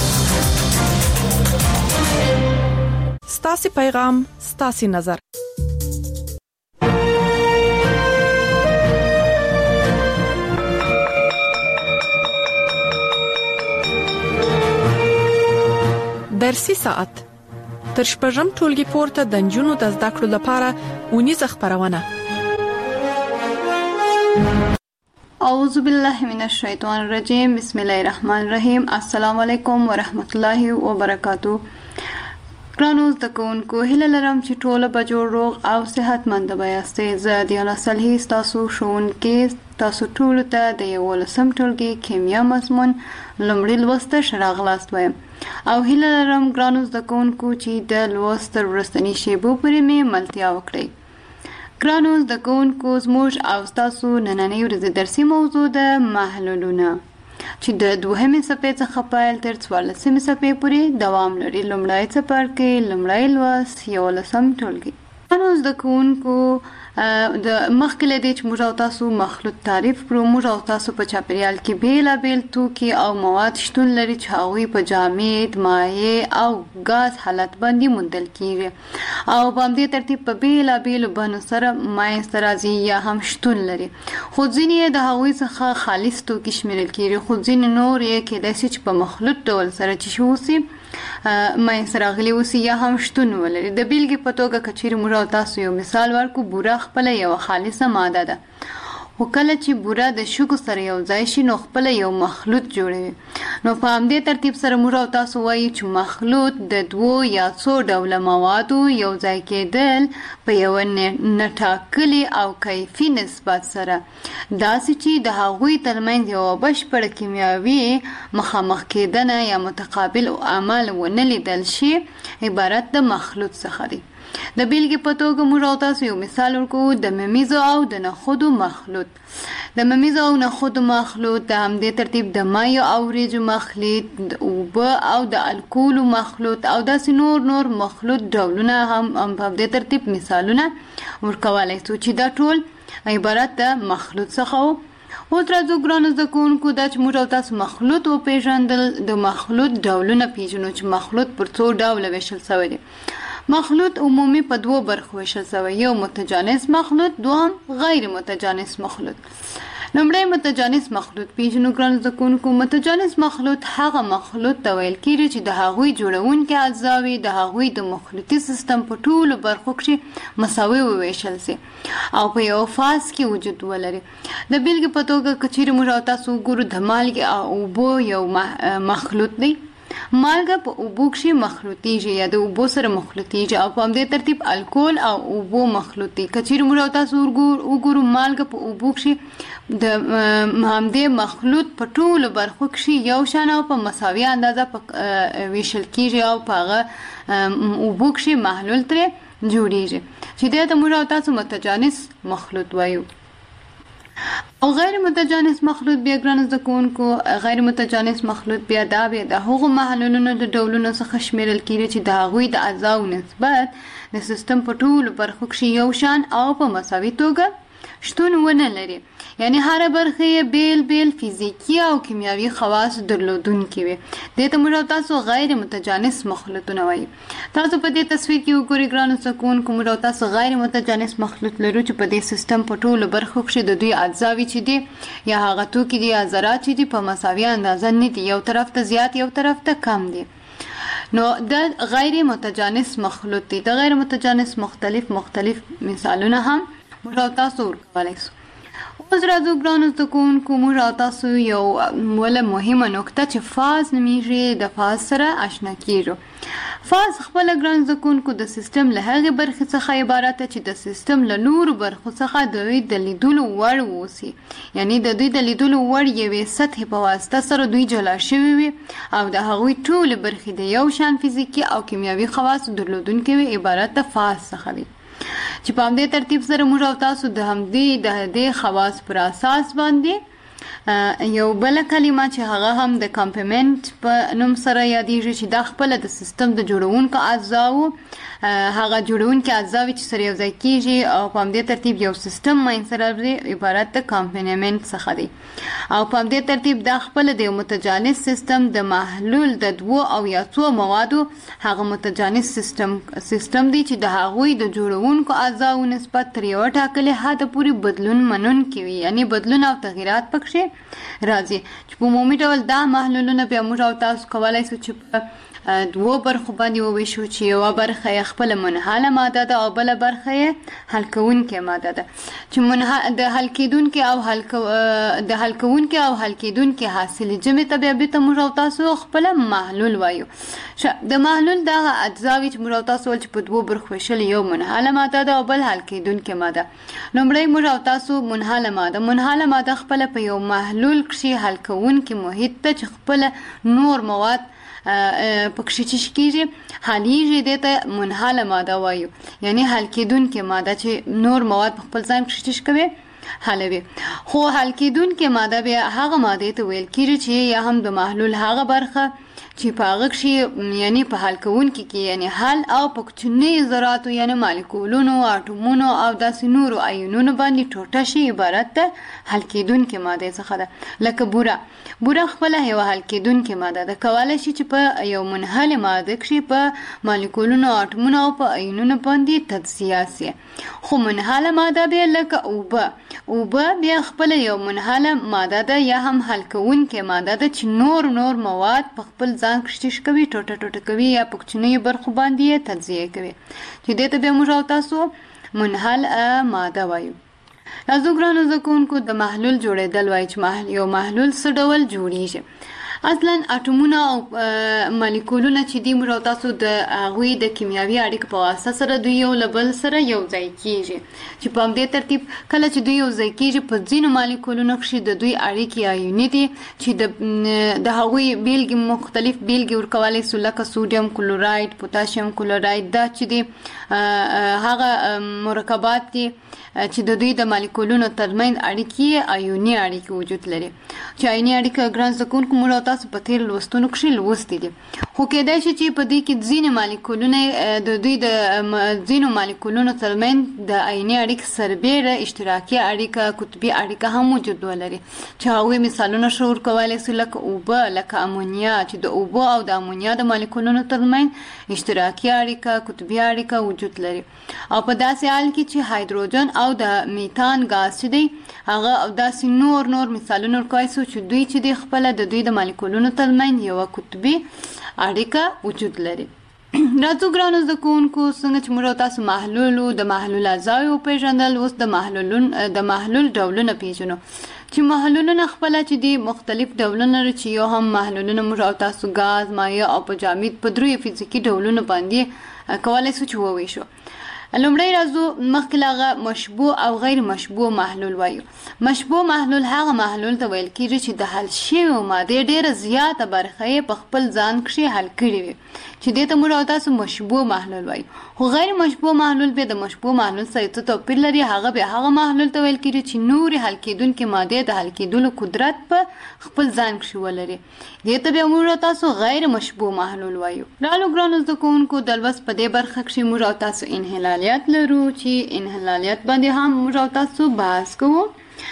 Speaker 23: ستاسې پیغام ستاسې نظر. درسي ساعت تر شپږم ټولګي پورته د نجونو د زده کړو لپاره اونیزه خبرونه.
Speaker 24: اعوذ بالله من الشیطان الرجیم، بسم الله الرحمن الرحیم. السلام علیکم ورحمت الله وبرکاتہ. ګرانو زده کوونکو هیله لرم چې ټوله به جوړ روغ او صحتمند به یاستئ. زه دیانا صالحي ستاسو ښوونکې تاسو ټولو ته د یولسم ټولګي کیمیا مضمون لومړي لوست ته راغلاست وایم او هیله لرم ګرانو زده کوونکو چې د لوست تر وروستني شیبو پورې مې ملتیا وکړئ. ګرانو زده کوونکو زموږ او ستاسو نننۍ ورځې درسي موضوع د محلولونه چې د دوهمې څپې څخه پیل تر څوارلسمې څپې پورې دوام لري. لومړی څپرکی لومړی لوست یولسم ټولګي. ګرانو زده کوونکو د مخکې له دې چې موږ او تاسو مخلوط تعریف کړو، موږ او تاسو په چاپیریال کې بیلابیل توکي او مواد شتون لري چې هغوی په جامد، مایع او ګاز حالت باندې موندل کیږي او په همدې ترتیب په بیلابیلو بڼو سره منځته راځي یا هم شتون لري. خو ځینې یې د هغوی څخه خالص توکي شمیرل کیږي، خو ځینې نور یې کیدای شي چې په مخلوط ډول سره چې شي اوسي منځته راغلي اوسي یا هم شتون ولري. د بیلګې په توګه که چیرې موږ او تاسو یو مثال ورکړو، بوره خپله یوه خالصه ماده ده، خو کله چې بوره د شګو سره یو ځای شي نو خپله یو مخلوط جوړوي. نو په همدې ترتیب سره موږ او تاسو وایو چې مخلوط د دوو یا څو ډوله موادو یو ځای کېدل په یوه نټاکلي او کیفي نسبت سره، داسې چې د هغوی ترمنځ یوه بشپړه کیمیاوي مخامخ کېدنه یا متقابل عمل ونه لیدل شي، عبارت د مخلوط څخه دی. د بیلګې په توګه موږ او تاسو یو مثال ورکوو د ممیزو او د نخودو مخلوط. د ممیزو او نخودو مخلوط د همدې ترتیب د مایو او وریجو مخلوط، د اوبه او د الکولو مخلوط او داسې نور نور مخلوط ډولونه هم په همدې ترتیب مثالونه ورکولی شو چې دا ټول عبارت د مخلوط څخه و. اوس راځو ګرانو زده کوونکو دا چې موږ او تاسو مخلوط وپېژندل، د مخلوط ډولونه پېژنو چې مخلوط پر څو ډوله ویشل شوی دی. مخلوط عمومي په دوو برخو ویشل شوی، یو متجانس مخلوط، دوهم غیر متجانس مخلوط. لومړی متجانس مخلوط پېژنو ګرانو زده کوونکو. متجانس مخلوط هغه مخلوط ته ویل کېږي چې د هغوی جوړونکي اجزاوې د هغوی د مخلوطي سیستم په ټولو برخو کښې مساوي وویشل سي او په یو فاز کې وجود ولري. د بیلګې په توګه که چیرې موږ او تاسو وګورو د مالګې او اوبو یو مخلوط دی، مالګه په اوبو کښې مخلوطیږي یا د اوبو سره مخلوطیږي او په همدې ترتیب الکول او اوبو مخلوطي. که چیرې موږ او تاسو وګورو مالګه په اوبو کښې د همدې مخلوط په ټولو برخو کښې یو شان او په مساوي اندازه ویشل کیږي او په هغه اوبو کښې محلول ترې جوړیږي چې دې ته موږ او تاسو متجانس مخلوط وایو. او غیر متجانس مخلوط بیا ګرانو زده کوونکو، غیر متجانس مخلوط بیا دا بیا د هغو محلولونو د ډولونو څخه شمیرل کیږي چې د هغوی د اجزاو نسبت د سیستم په ټولو برخو کښې یو شان او په مساوي توګه شتون ونه لري، یعنی هره برخه یې بیل بیل فزیکي او کیمیاوي خواص درلودونکي وي. دې ته موږ او تاسو غیر متجانس مخلوطونه وایي. تاسو په دې تصویر کې وګورئ ګرانو زده کوونکو، موږ او تاسو غیر متجانس مخلوط لرو چې په دې سیستم په ټولو برخو کښې د دوی اجزاوې چې دي یا هغه توکي دي یا ذرات چې دي په مساوي اندازه نه دي، یو طرف ته زیات یو طرف ته کم دي. نو د غیر متجانس مخلوط دي. د غیر متجانس مختلف مختلف مثالونه هم موږ او تاسو ورکولی شو. اوس راځو ګرانو زده کوونکو، موږ او تاسو یو وله مهمه نکته چې فاز نومیږي د فاز سره اشنا کیږو. فاز خپله ګرانو زده کوونکو د سیستم له هغې برخې څخه عبارت ده چې د سیستم له نورو برخو څخه د دوی د لیدلو وړ واوسي، یعنی د دوی د لیدلو وړ یوې سطحې په واسطه سره دوی جلا شوي وي او د هغوی ټولې برخې د یو شان فزیکي او کیمیاوي خواصو درلودونکي وي، عبارت د فاز څخه وي. چې په همدې ترتیب سره موږ او تاسو د همدې د دې خواص پر اساس باندې یو بله کلمه چې هغه هم د کمپلیمنت په نوم سره یادیږي چې دا خپله د سیستم د جوړونکو اجزاو هغه جوړونکي اجزاوې چې سره یو ځای کیږي او په همدې ترتیب یو سیستم منځته راځي، عبارت د کمپلیمنت څخه دی. او په همدې ترتیب دا خپله د یو متجانس سیستم د محلول د دوو او یا څو موادو هغه متجانس سیستم سیستم دی چې د هغوی د جوړونکو اجزاو نسبت تر یوه ټاکلې حده پورې بدلون منونکي وي، یعنی بدلون او تغییرات پکښې راځي چې په عمومي ډول دا محلولونه بیا موږ او تاسو کولی شو چې په دوه برخو باندې وویشو چې یوه برخه یې خپله منحله ماده ده او بله برخه یې حل کوونکې ماده ده چې د حل کېدونکې او حل د حل کوونکې او حل کېدونکې حاصلې جمع ته بیا بېرته موږ او تاسو خپله محلول وایو. د محلول دغه اجزاوې چې موږ او تاسو ویل چې په دوو برخو ویشلې یو منحله ماده ده او بل حل کېدونکې ماده. لومړی موږ او تاسو منحله ماده منحله ماده خپله په یو محلول کښې حل کوونکې محیط ته چې خپله نور مواد پکښې چې کېږي حلیږي دې ته منحله ماده وایو، یعنی حل کېدونکې ماده چې نور مواد په خپل ځان کښې چې کوي حلوي. خو حل کېدونکې ماده بیا هغه مادې ته ویل کېږي چې یا هم د محلول هغه برخه چې په هغه کښې یعنی په حل کوونکي کې یعنی حل او په کوچنیو ذراتو یعنی مالیکولونو اټومونو او داسې نورو آیونونو باندې ټوټه شي عبارت ده حل کېدونکې مادې څخه ده. لکه بوره بوره خپله یوه حل کېدونکې ماده ده، کولی شي چې په یو منحلې ماده کښې په مالیکولونو اټومونو او په آیونونو باندې تجزیه سي. خو منحله ماده بیا لکه اوبه اوبه بیا خپله یو منحله ماده ده یا هم حل کوونکې ماده ده چې نور نور مواد په خپل ځان کښې کوي ټوټه ټوټه کوي یا په کوچنیو برخو باندې یې تجزیه کوي چې دې ته بیا موږ او تاسو منحل ماده وایو. راځو ګرانو زده کوونکو د محلول جوړېدل وایي چې یو محلول څه ډول جوړیږي. اصلا اټومونه او مالیکولونه چې دي موږ او تاسو د هغوی د کیمیاوي اړیکو په واسطه سره دوی یو له بل سره یو ځای کېږي چې په همدې ترتیب کله چې دوی یو ځای کېږي په ځینو مالیکولونو کښې د دوی اړیکې آیوني دي چې د د هغوی بیلګې مختلف بیلګې ورکولی سو لکه سوډیم کلوراید پوتاشیم کلوراید دا چې دي هغه مرکبات دي چې د دوی د مالیکولونو ترمنځ اړیکې آیوني اړیکې وجود لري چې آیوني اړیکه ګران زده کوونکو موږ او تاسو په تېرو لوستونو کښې لوستي دي. خو کېدای شي چې په دوی کې ځینې مالیکولونه د دوی د ځینو مالیکولونو ترمنځ د آیوني اړیکې سربیره اشتراکي اړیکه قطبي اړیکه هم وجود ولري چې هغوی مثالونه ښه ورکولی سو لکه اوبه لکه امونیا چې د اوبو او د امونیا د مالیکولونو ترمنځ اشتراکي اړیکه قطبي اړیکه وجود لري. او په داسې حال کې چې هایدروجن او د میتان غاز چې دی هغه او داسې نور نور مثالونه ورکولی سو چې دوی چې دی خپله د دوی د مالیکولونو ترمنځ یوه قطبي اړیکه وجود لري. راځو ګرانو زده کوونکو څنګه چې موږ تاسو محلول د محلول اجزاوې وپېژندل اوس د محلول د محلول ډولونه پېژنو چې محلولونه خپله چې دي مختلف ډولونه لري چې یو هم محلولونه موږ او تاسو ګاز مایع او په جامد په دریو فزیکي ډولونو باندې کولی سو چې وویشو. لومړی راځو مخکې له هغه مشبوع او غیر مشبوع محلول وایو. مشبوع محلول هغه محلول ته ویل کېږي چې د حل شویو مادې ډېره زیاته برخه یې په خپل ځان کښې حل کړې وي چې دې ته موږ او تاسو مشبوع محلول وایو. خو غیر مشبوع محلول بیا د مشبوع محلول سره څه توپیر لري، هغه بیا هغه محلول ته ویل کېږي چې نورې حل کېدونکې مادې د حل کېدلو قدرت په خپل ځان کښې ولري، دې ته بیا موږ او تاسو غیر مشبوع محلول وایو. رالو ګرانو زده کوونکو د لوست په دې برخه کښې موږ او تاسو انحلالیات لرو چې انحلالیات باندې هم موږ او تاسو بحث کوو.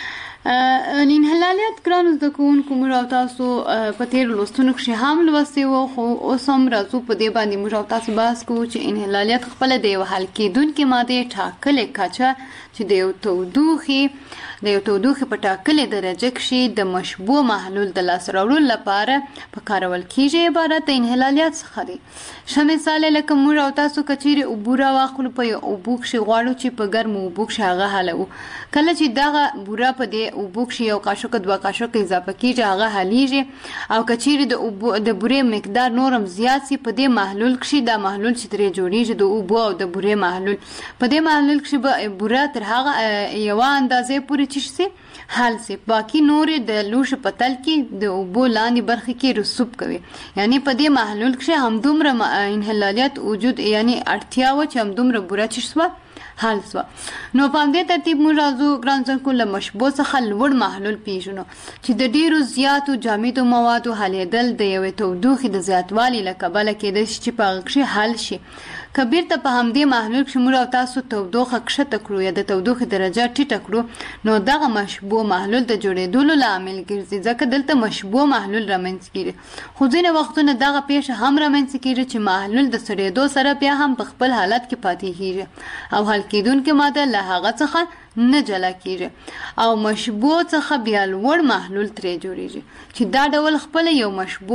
Speaker 24: انحلالیات ګرانو زده کوونکو موږ او تاسو په تېرو لوستونو کښې هم لوستي وو، خو اوس هم راځو په دې باندې موږ او تاسو بحث کوو چې انحلالیات خپله د یو حل کېدونکې مادې ټاکلې کچه چې د یو تودوخې د یو تودوخې په ټاکلې درجه کښې د مشبوع محلول د لاسته راوړلو لپاره په کارول کېږي عبارت د انحلالیات څخه دی. ښه مثال لکه موږ او تاسو که چیرې اوبه راواخلو په یو اوبو کښې غواړو چې په ګرمو اوبو کښې هغه حلوو، کله چې دغه بوره په دې اوبو کښې یو قاشق دوه قاشق اضافه کېږي هغه حلیږي، او که چیرې د اوبو د بورې مقدار نور هم زیات سي په دې محلول کښې دا محلول چې ترې جوړیږي د اوبو او د بورې محلول په دې محلول کښې به بوره تر هغه یوه اندازې پورې چې سي حل سي، باقي نورې د لوښي په تل کې د اوبو لاندې برخې کې رسوب کوي. یعنی په دې محلول کښې همدومره انحلالیات وجود یعنی اړتیا وه چې همدومره بوره چې سوه حل سوه. نو په همدې ترتیب موږ راځو ګران زده کوونکو له مشبوع څخه لوړ محلول پېژنو چې د ډېرو زیاتو جامدو موادو حلېدل د یوې تودوخې د زیاتوالي له کبله کېدای شي چې په هغه کښې حل شي. که بیرته په همدې محلول کښې موږ او تاسو تودوخه کښته کړو یا د تودوخې درجه ټیټه کړو نو دغه مشبوع محلول د جوړېدلو لامل ګرځي، ځکه دلته مشبوع محلول رامنځته کېږي. خو ځینې وختونه دغه پیښه هم رامنځته کېږي چې محلول د سړېدو سره بیا هم په خپل حالت کې پاتې کېږي او حل کېدونکې ماده له هغه څخه نه جلا کېږي او مشبوع څخه بیا لوړ محلول ترې جوړېږي چې دا ډول خپله یو مشبوع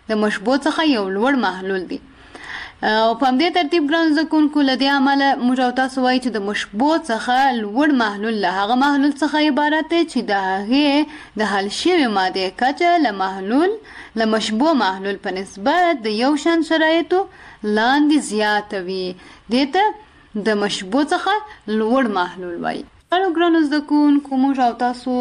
Speaker 24: د مشبوع څخه یو لوړ محلول دی. او په همدې ترتیب ګران زده کوونکو له دې امله موږ او تاسو وایو چې د مشبوع څخه لوړ محلول له هغه محلول څخه عبارت دی چې د هغې د حل شوي مادې کچه له محلول له مشبوع محلول په نسبت د یو شان شرایطو لاندې زیاته وي. دې ته د مشبوع څخه لوړ محلول وایي. هلو ګرانو زده کوونکو موږ او تاسو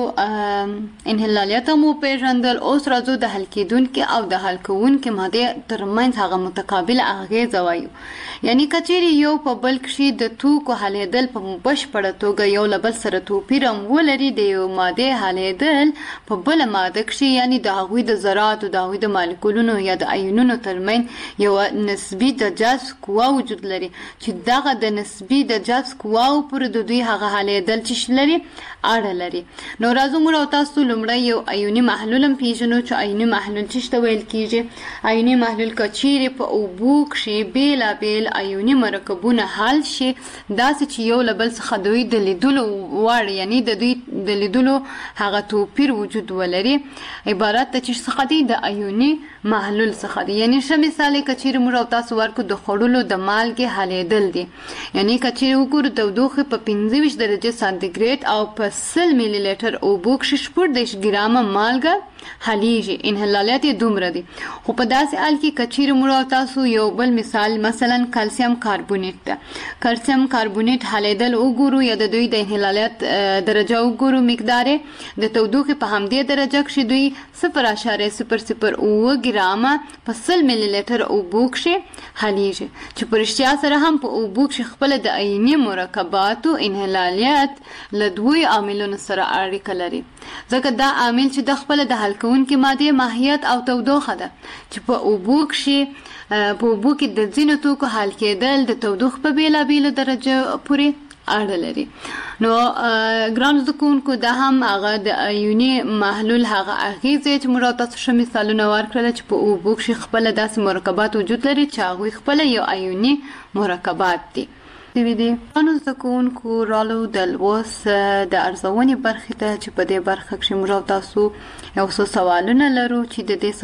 Speaker 24: انحلالیت مو پیژندل. اوس راځو د حل کېدونکې او د حل کوونکې مادې ترمنځ هغه متقابل اغېزه وایو. یعنی کچېرې یو په بل کښې د توکو حلېدل په بشپړه توګه یو له بل سره توپیر هم ولري، د یو مادې حلېدل په بله ماده کښې یعنی د هغوی د ذراتو د هغوی د مالیکولونو یا د ایونونو ترمنځ یوه نسبي د جذب قوه وجود لري چې دغه د نسبي د جذب قواو پورې د دوی هغه حلېدل چې لري اړه لري. نو راځو موږ او تاسو لومړی یو ایوني محلول هم پیژنو چې ایوني محلول څه ته ویل کیږي. ایوني محلول که چیرې په اوبو کښې بېلابېل ایوني مرکبونه حل شي داسې چې یو له بل څخه دوی د لیدلو وړ یعنی د دوی د لیدلو هغه توپیر وجود ولري، عبارت د څه څخه دی؟ د ایوني محلول څخه دی. یعنی ښه مثال یې که چیرې موږ او تاسو ورکړو د خوړلو د مالګې حلېدل دي. یعنی که چیرې وګورو تودوخې په پنځه ویشت درجې سانتیګریډ او په سل میلی لیټر اوبو کښې شپږ دېرش ګرامه مالګه حلیږي. انحلالیت یې دومره دی. خو په داسې حال کې که چیرې موږ او تاسو یو بل مثال مثلا کلسیم کاربونیټ ده، کلسیم کاربونیټ حلیدل وګورو یا د دوی د انحلالیت درجه وګورو، مقدار د تودوخې په همدې درجه کښې دوی صفر اعشاریه صفر صفر اووه ګرامه په سل میلی لیټر اوبو کښې حلیږي چې په رښتیا سره هم په اوبو کښې خپله د عیني مرکباتو انحلالیت له دوی عاملونو سره اړیکه لري. ځکه دا عامل چې د خپله د حل کوونکې مادې ماهیت او تودوخه ده چې په اوبو کښې په اوبو کې د ځینو توکو حل کېدل د تودوخې په بېلابېلو درجه پورې اړه لري. نو ګرانو زده کوونکو دا هم هغه د ایوني محلول هغه اغېزې چې موږ تاسو ښه مثالونه ورکړل چې په اوبو کښې خپله داسې مرکبات وجود لري چې هغوی خپله یو ایوني مرکبات دي. دوی دي ګرانو زده کوونکو رالو د لوست د ارزونې برخې ته چې په دې برخه کښې موږ تاسو یو څو سوالونه لرو چې د دې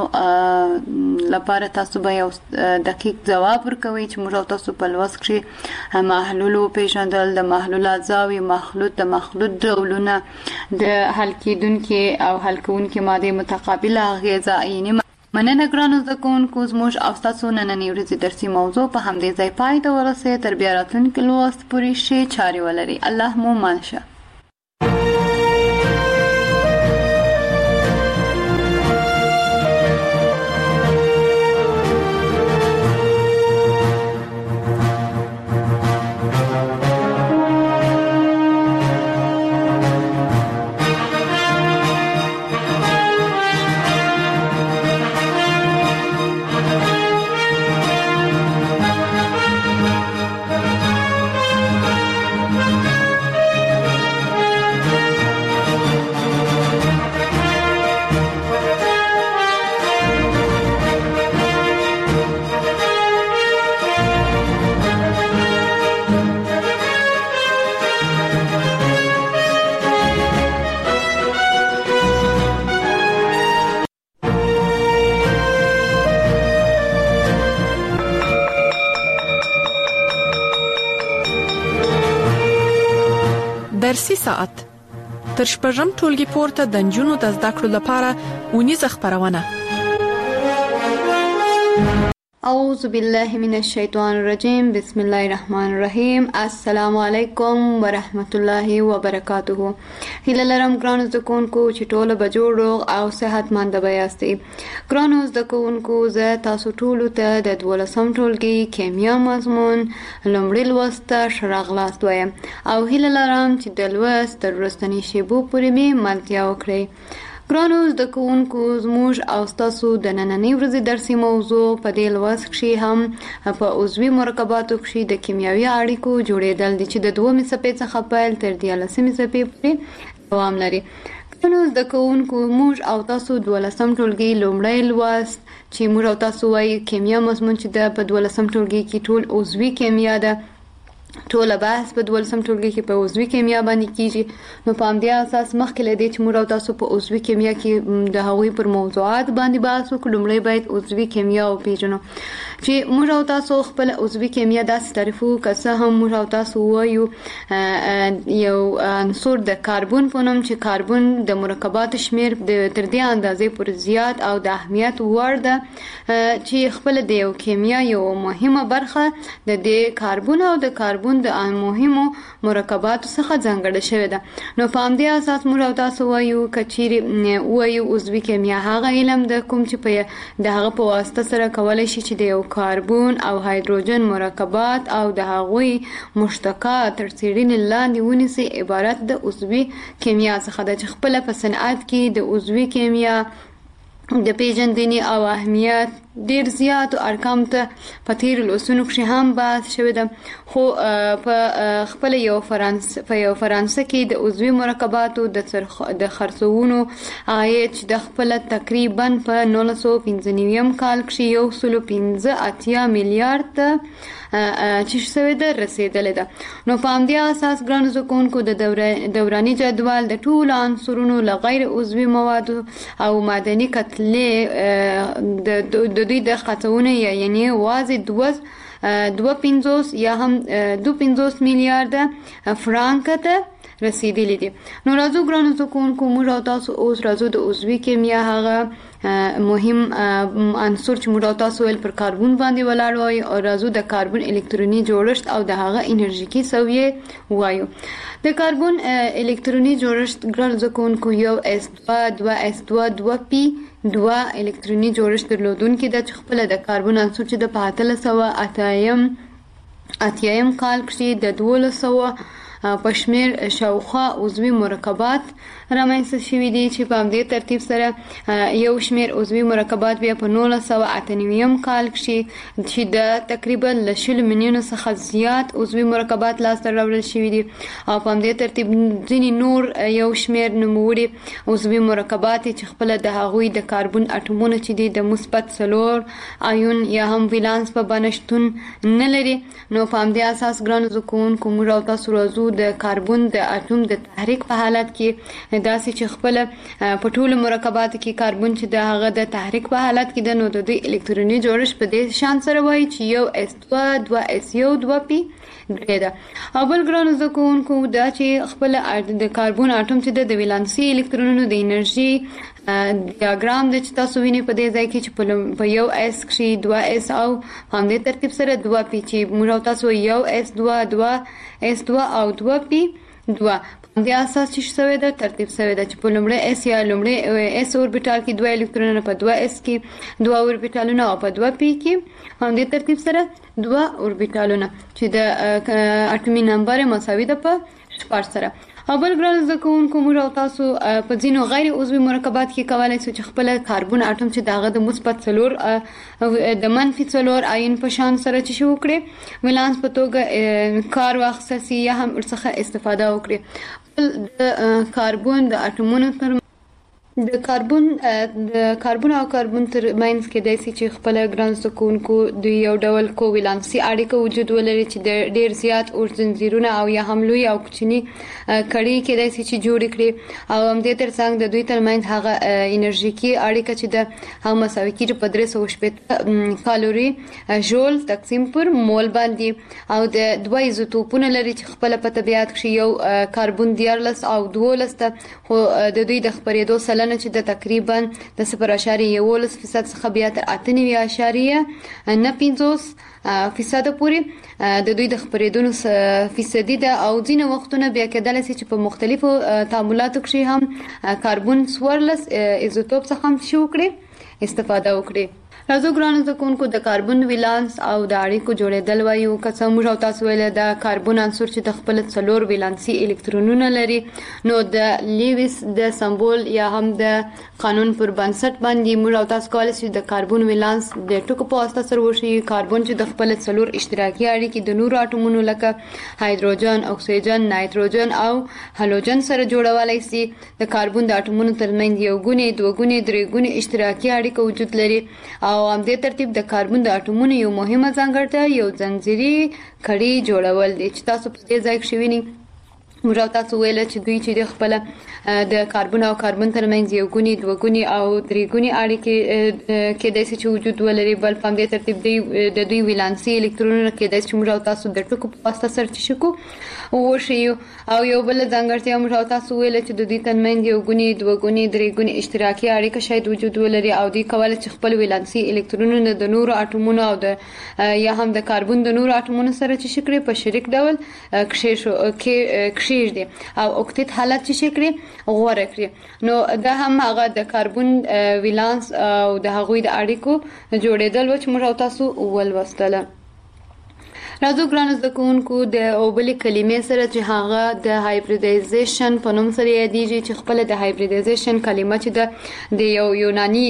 Speaker 24: سوالونو لپاره تاسو به یو دقیق ځواب ورکوئ چې موږ تاسو په لوست کښې محلول وپېژندل، د محلول اجزاوې، مخلوط، د مخلوط ډولونه، د حل کېدونکې او حل کوونکې مادې متقابله اغېزه عیني. مننه ګرانو زده کوونکو، زموږ او ستاسو نننۍ ورځې درسي موضوع په همدې ځای پای ته ورسېد. تر بیا راتلونکي لوست پورې ښې چارې ولرئ. الله مو مان شه.
Speaker 23: درسي ساعت تر شپږم ټولګي پورته د نجونو د زده کړو لپاره ونیزه خبرونه.
Speaker 24: اعوذ بالله من الشیطان الرجیم، بسم الله الرحمن الرحیم. السلام علیکم ورحمت الله وبرکاته. هیله لرم ګرانو زده کوونکو چې ټوله به جوړ روغ او صحتمند به یاستئ. ګرانو زده کوونکو، زه تاسو ټولو ته د دولسم ټولګي کیمیا مضمون لومړي لوست ته ښه راغلاست وایم او هیله لرم چې د لوست تر وروستنۍ شېبو پورې مې ملتیا وکړئ. ګرانو زده کوونکو، زموږ او ستاسو د نننۍ ورځې درسي موضوع په دې لوست کښې هم په عضوي مرکباتو کښې د کیمیاوي اړیکو جوړېدل دي چې د دومې څپې څخه پیل تر دیارلسمې څپې پورې دوام لري. ګرانو زده کوونکو، موږ او تاسو دولسم ټولګي لومړی لوست چې موږ او تاسو وایي کیمیا مضمون چې د په دولسم ټولګي کې ټول عضوي کیمیا ده ټول بحث په دولسم ټولګي کې په عضوي کیمیا باندې کیږي. نو په همدې اساس مخکې له دې چې موږ او تاسو په عضوي کیمیا کې د هغوی پر موضوعات باندې بحث وکړو، لومړی باید عضوي کیمیا وپېژنو چې موږ او تاسو خپل عضوي کیمیا داسې تعریف وکړو که څه هم موږ او تاسو وایو یو عنصر د کاربن په نوم چې کاربن د مرکباتو شمیر د تر دې اندازې پورې زیات او د اهمیت وړ ده چې خپل د یو کیمیا یو مهمه برخه د دې کاربن او د کاربن د مهمو مرکباتو څخه ځانګړې شوې ده. نو په همدې اساس موږ او تاسو وایو که چیرې وایو عضوي کیمیا هغه علم د کوم چې په د هغه په واسطه سره کولی شي چې د یو کاربن او هایدروجن مرکبات او د هغوی مشتقات تر څېړنې لاندې ونیسي عبارت د عضوي کیمیا څخه ده چې خپله په صنعت کې د عضوي کیمیا د پیژندنې او اهمیت ډیر زیات ارقام ته په تیر لوسونو کې هم بحث شوی ده. خو په خپل یو فرانسه په یو فرانسه کې د عضوي مرکباتو د د خرڅونو عاید چې د خپل تقریبا په نولس سوه پنځه نوي کال کې یو سلو پنځه اتیا میلیارډ ته چې شوی ده رسیدلې ده. نو په همدې اساس ګرانو زده کوونکو د دوراني جدول د ټولو عنصرونو له غیر عضوي موادو او معدني کتلې د د دوی د خطونه یعنی واځي دوه دوه پنځوس یا هم دو پنځوس میلیارډ فرانک ته رسیدلی دي. نو راځو ګرانو زده کوونکو موږ او تاسو اوس راځو د عضوي کیمیا هغه مهم عنصر چې موږ او تاسو ول پر کاربن باندې ولاړ وای او راځو د کاربن الکتروني جوړښت او د هغه انرژیکي سویه وایو. د کاربن الکتروني جوړښت ګرانو زده کوونکو یو اس دوه دوه اس دوه دوه پی دوه الکتروني جوړښت درلودونکي ده چې خپل د کاربن عنصر چې د په اتلس سوه اتایم اتیایم کال کې د دولس سوه په شمیر شاوخوا عضوي مرکبات رامنځته شوي دي چې په همدې ترتیب سره یو شمیر عضوي مرکبات بیا په نولس سوه اته نوي کال کې چې د تقریبا له شلو میلیونو څخه زیات عضوي مرکبات لاسته راوړل شوي دي او په همدې ترتیب ځینې نور یو شمیر نوموړي عضوي مرکبات چې خپله د هغوی د کاربن اټومونه چې دي د مثبت څلور آیون یا هم ولانس په بڼه شتون نه لري. نو په همدې اساس ګرانو زده کوونکو موږ او تاسو راځو د کاربن د اټوم د تحریک په حالت کې داسې چې خپل په ټولو مرکباتو کې کاربن چې د هغه د تحریک په حالت کې د نو د دوی الکتروني جوړښت په دې شان سره وایي چې یو اس دوه دوه اس یو دوه پی درې ده. او بل ګرانو زده کوونکو دا چې خپل د کاربن اټوم چې د ولانسي الکترونونو د انرژي ډیاګرام د چې تاسو وینئ په دې ځای کې چې په یو اس کې دوه اس او همدې ترتیب سره دوه پی چې موږ تاسو یو اس دوه دوه اس دوه او دوه پی دوه د اساس چې شوی ده ترتیب شوی ده چې په لومړی اس یا لومړی اس اوربیټال کې دوه الکترونونه په دوه اس کې دوه اوربیټالونه او په دوه پی کې همدې ترتیب سره دوه اوربیټالونه چې د اټومي نمبر مساوي ده په شپږ سره. او بل ګران زده کوونکو موږ او تاسو په ځینو غیر عضوي مرکبات کې کولی شو چې خپل کاربن اټوم چې دغه د مثبت څلور د منفي څلور آیون په شان سره چې شو کړي ولانس په توګه کار واخیستل سي یا هم ورڅخه استفاده وکړي. د کاربن د اټومونو تر د کاربن د کاربن او کاربن تر ماینس کې داسې چې خپل ګران سکونکو د یو ډول کوولانسي اړیکه وجود ولري چې د ډیر زیات اور زنجیرونه او یا هم لوی او کوچني کړي کې داسې چې جوړ کړي او هم د ترڅنګ د دوی ترمنځ هغه انرژیکي اړیکه چې د هم مساوي کیږي په درې سوه شپږ کالوري جول تقسیم پر مول باندې او د دوه ایزوټوپونه لري چې خپل په طبیعت کې یو کاربن دیارلس او دولس ته خو د دوی د خپرېدو سلنه چې د تقریبا د صفر اعشاریه یولس فیصد څخه بیا تر اته نوي اعشاریه نه پنځوس فیصد پورې د دوی د خپرېدو فیصدي ده او ځینې وختونه بیا کېدلی شي چې په مختلفو تعاملاتو کې هم کاربن څوارلس ایزوټوپ څخه هم شي وکړي استفاده وکړي. راځو ګرانو زده کوونکو د کاربن ولانس او د اړیکو جوړېدل وایو که څه موږ او تاسو ویل د کاربن عنصر چې د خپل څلور ولانسي الکترونونه لري نو د لیویس د سمبول یا هم د قانون پر بنسټ باندې موږ او تاسو کولی شو د کاربن ولانس د ټکو په واسطه سره وشي. کاربن چې د خپل څلور اشتراکي اړیکې د نورو اټومونو لکه هایدروجن اکسیجن نایتروجن او هالوجن سره جوړولی شي. د کاربن د اټومونو ترمنځ یو ګونې دوه ګونې درې ګونې اشتراکي اړیکه وجود لري او او هم د ترتیب د کاربن د اټومونو یو مهمه ځانګړتیا یو ځنځیري کړي جوړول دي چې تاسو په دې ځای کې شویني موږ تاسو ویل چې دوی چې د خپل د کاربن او کاربن ترمنځ یو ګونی دوه ګونی او درې ګونی اړیکې کې د سې وجود ولري بل په دې ترتیب دی د دوی ولانسي الکترونونه کې د چې موږ تاسو د ټکو په واسطه سره شکو او شی او یو بل ځانګړتیا موږ تاسو ویل چې د دوی ترمنځ یو ګونی دوه ګونی درې ګونی اشتراکي اړیکه شاید وجود ولري او دوی کولای چې خپل ولانسي الکترونونه د نورو اټومونو او د یا هم د کاربن د نورو اټومونو سره چې شکل په شریک ډول کښې شو کې دي او اوکتیت حالت چې شکري غوړه کړی نو دا هم هغه د کاربن ولانس او د هغوی د اړیکو جوړېدل و چې موږ تاسو ولوستله راځو ګرانو زده کوونکو د اوبلي کلمې سره چې هغه د هایبریډایزیشن په نوم سره یادېږي چې خپل د هایبریډایزیشن کلمه چې د یو یوناني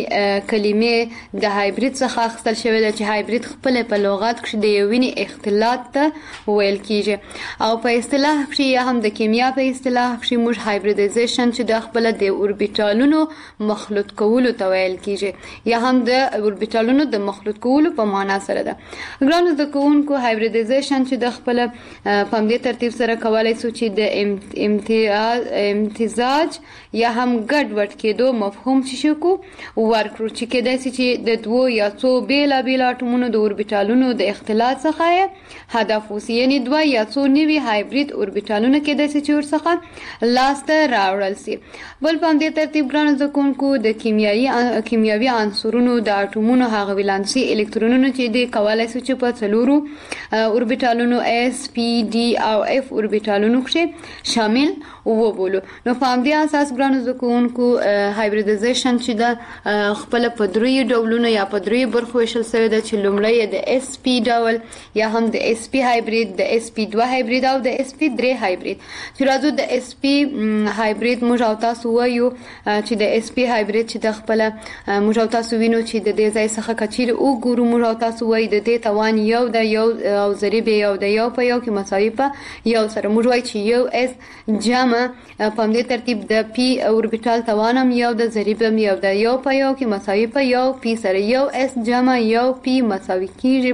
Speaker 24: کلمې د هایبرید څخه اخیستل شوې ده چې هایبرید خپل په لغت کې د یویني اختلاط ته ویل کیږي او په اصطلاح کې یا هم د کیمیا په اصطلاح کې موږ هایبریډایزیشن چې د خپل د اوربیټالونو مخلوط کولو ته ویل کیږي یا هم د اوربیټالونو د مخلوط کولو په معنا سره ده ګرانو زده کوونکو هایبرید چې د خپل په دې ترتیب سره کولای شو چې د امتیاز امتزاج یا هم ګډ وډ کېدو مفهوم شي کو ورکړو چې کېدای شي چې د دوه یا څو بیل بیل اټومونو د اوربیټالونو د اختلاط څخه هدف وسی یعنی دوه یا څو نوي هایبرید اوربیټالونو کېدای شي چې ورڅخه لاسته راوړل شي بل په دې ترتیب ګران ځکونکو د کیمیاوي کیمیاوي عنصرونو د اټومونو هغه ولانسي الکترونونو چې د کولای شي چې په څلورو اوربیټالونو اس پی ډي او اف اوربیټالونو کې شامل وبولو نو په دې اساس ګرانو زکونکو هایبریډایزیشن چې د خپل په دریو ډولونو یا په دریو برخو ویشل شوی د چې لومړی د اس پی ډول یا هم د اس پی هایبرید د اس پی دوه هایبرید او د اس پی درې هایبرید چې راځو د اس پی هایبرید موږ او تاسو وایو چې د اس پی هایبرید چې د خپل موږ او تاسو وینو چې د دې ځای څخه کچیر او ګورو موږ او تاسو وایو د دې توان یو د یو او ضریب یو د یو په یو کې مساوي په یو سره موږ وایو چې یو اس جمع په دې ترتیب د پی اوربیټال توانم یو د ضریب یو د یو په یو کې مساوي په یو پی سره یو اس جمع یو پی مساوي کیږي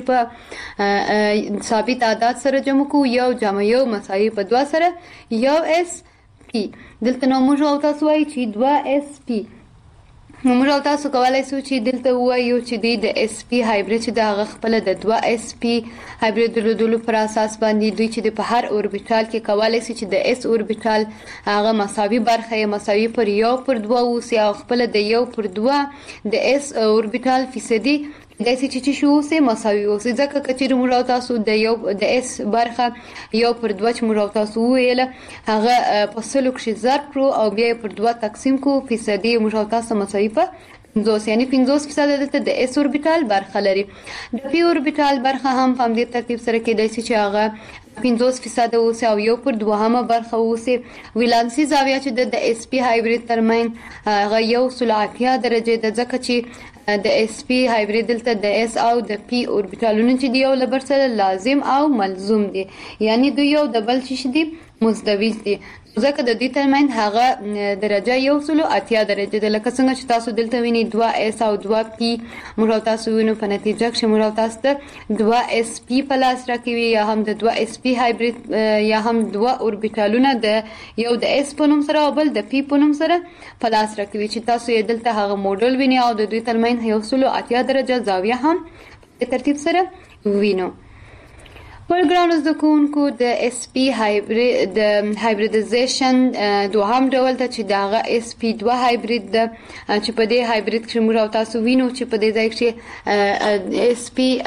Speaker 24: په ثابت عدد سره جمع کو یو جمع یو مساوي په دوه سره یو اس پی دلته نو موږ او تاسو وایو چې دوه اس پی موږ او تاسو کولای شو چې دلته وایو چې د اس پی هایبرید چې د هغه خپل د دوه اس پی هایبرید درلودلو پر اساس باندې دوی چې په هر اوربیټال کې کولای شي چې د اس اوربیټال هغه مساوي برخه یې مساوي پر یو پر دوه اوسي او خپل د یو پر دوه د اس اوربیټال فیصدي د سې چې شو سه مساوي اوسي ځکه کچې موږ تاسو د یو د اس برخه یو پر دوه چې موږ تاسو ویل هغه په سلو کې ضرب کړو او بیا پر دوه تقسیم کو فیصدي موږ تاسو مساوي په پنځوس یعنی پنځوس فیصد دلته د اس اوربیټال برخه لري د پی اوربیټال برخه هم په دې ترتیب سره کېدای شي چې هغه پنځوس فیصد اوسه او یو پر دوهمه برخه اوسه ولانسي زاویه چې د اس پی هایبرید ترمن هغه یو سلعتیا درجه د ځکه چې د اس پی هایبرید دلته د اس او د پی اوربیټالونو چې دی یو لبر سره لازم او ملزوم دي یعنی دوی یو د بل شي دي مزدوج دي ځکه د دې ترمن هغه درجه یو سلو اتیا درجه ده لکه څنګه چې تاسو دلته ویني دوه اس او دوه پی موږ تاسو وینو په نتیجه کې موږ تاسو ته دوه اس پی پلاس راکوي یا هم د دوه اس پی هایبرید یا هم دوه اوربیټالونه د یو د اس په نوم سره او بل د پی په نوم سره پلاس راکوي چې تاسو یې دلته هغه موډل ویني او د دوی ترمن یو سلو اتیا درجه زاویه هم په ترتیب سره وینو ولګرانو د کوونکو د اس پی هایبرید د هایبریډایزیشن دوهم ډول ته چې دغه اس پی دوه هایبرید د چې په دې هایبرید کې موږ تاسو وینو چې په دې ځای کې اس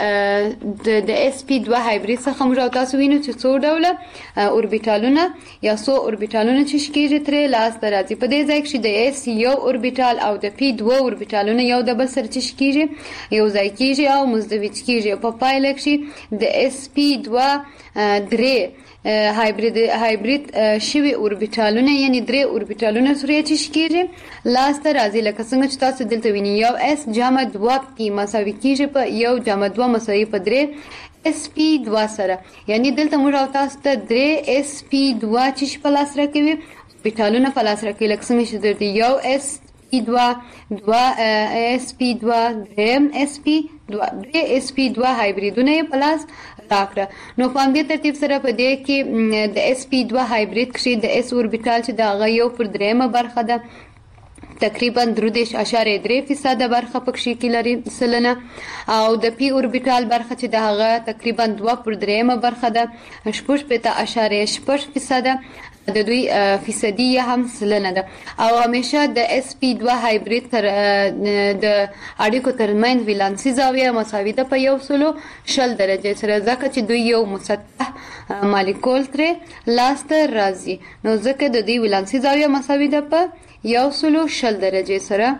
Speaker 24: پی د اس پی دوه هایبرید څخه موږ تاسو وینو چې څو ډول اوربیټالونه یا څو اوربیټالونه چې شکیږي ترې لاس ته راځي په دې ځای کې د اس یو اوربیټال او د پی دوه اوربیټالونه یو د بل سره چې شکیږي یو ځای کېږي او مزدوج کېږي په پایله کې د اس پی دوه درې هایبرید هایبرید شوی اوربیټالونه یعنی درې اوربیټالونه سره چې شکیږي لاس ته راځي لکه څنګه چې تاسو دلته وینئ یو اس جمع دوه پی مساوي کیږي په یو جمع دوه مساوي په درې اس پی دوه سره یعنی دلته موږ تاسو ته درې اس پی دوه چې په لاس راکوي اوربیټالونه په لاس راکوي لکه څنګه چې درته یو اس پی دوه دوه اس پی دوه دریم اس پی دوه درې اس پی دوه هایبریدونه یې په لاس راکړه. نو په همدې ترتیب سره په دې کې د اس پی دوه هایبرید کښې د اس اوربیټال چې د هغه یو پر دریمه برخه ده تقریبا درې دېرش اعشاریه درې فیصده برخه پکښې کې لري سلنه، او د پی اوربیټال برخه چې د هغه تقریبا دوه پر دریمه برخه ده شپږ شپېته اعشاریه شپږ فیصده د دوی فیصدي هم سلنه ده. او همیشه د اس پی دوه هایبرید تر د اړیکو ترمنځ ولانسي زاویه مساوي ده په یو سلو شل درجې سره، ځکه چې دوی یو مسطح مالیکول ترې لاسته راځي، نو ځکه د دوی ولانسي زاویه مساوي ده په یو سلو شل درجې سره.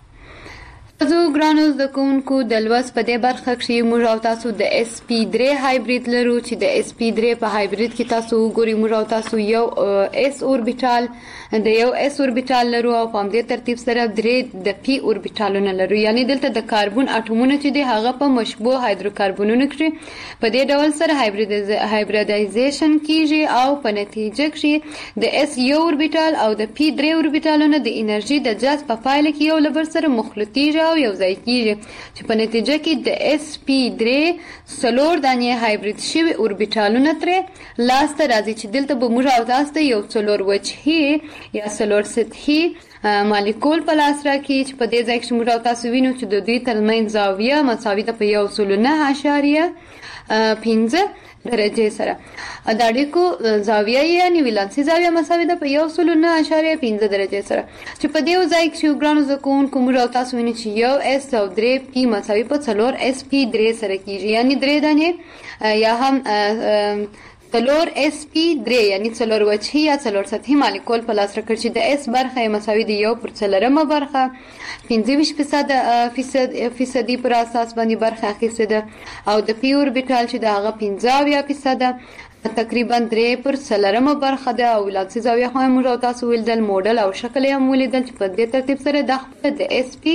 Speaker 24: زه ګرانو زده کوونکو د لوست په دې برخه کښې موږ او تاسو د اس پی درې هایبرید لرو چې د اس پی درې په هایبرید کې تاسو وګورئ موږ او تاسو یو اس اوربیټال د یو اس اوربیټال لرو او په همدې ترتیب سره درې د پی اوربیټالونه لرو، یعنی دلته د کاربون اټومونه چې دي هغه په مشبوه هایدروکاربنونو کښې په دې ډول سره هایبریدایزیشن کیږي او په نتیجه کښې د اس یو اوربیټال او د پی درې اوربیټالونه د انرژي د جذب په پایله کې یو له بل سره مخلوطیږي او یو ځای کیږي، چې په نتیجه کې د اس پی درې څلور دانې هایبرید شوي اوربیټالونه ترې لاسته راځي، چې دلته به موږ او تاسو ته یو څلور وجهي یا څلور سطحي مالیکول په لاس راکړي، چې په دې ځای کې موږ او تاسو وینو چې د دوی ترمنځ زاویه مساوي ده په یو سلو نه اعشاریه پنځه درجې سره. د اړیکو زاویه یعنې ولانسي زاویه مساوي ده په یو سلو نه اعشاریه پنځه درجې سره، چې په دې ځای کې ګرانو زده کوونکو موږ او تاسو وینو چې یو اس او درې پی مساوي په څلور اس پی درې سره کیږي، یعنې درې دانې یا هم څلور اس پی درې یعنی څلور وجهي یا څلور سطحي مالیکول په لاس راکړي چې د اس برخه یې مساوي د یو پر څلورمه برخه پنځه ویشت فیصد فیصدي پر اساس باندې برخه اخیستې ده، او د پی اوربیټال چې د هغه پنځه اویا فیصده تقریبا درې پر څلورمه برخه ده، او ولانسي زاویه خو موږ او تاسو ولیدل، موډل او شکل یې هم ولیدل چې په دې ترتیب سره دا خپله د اس پی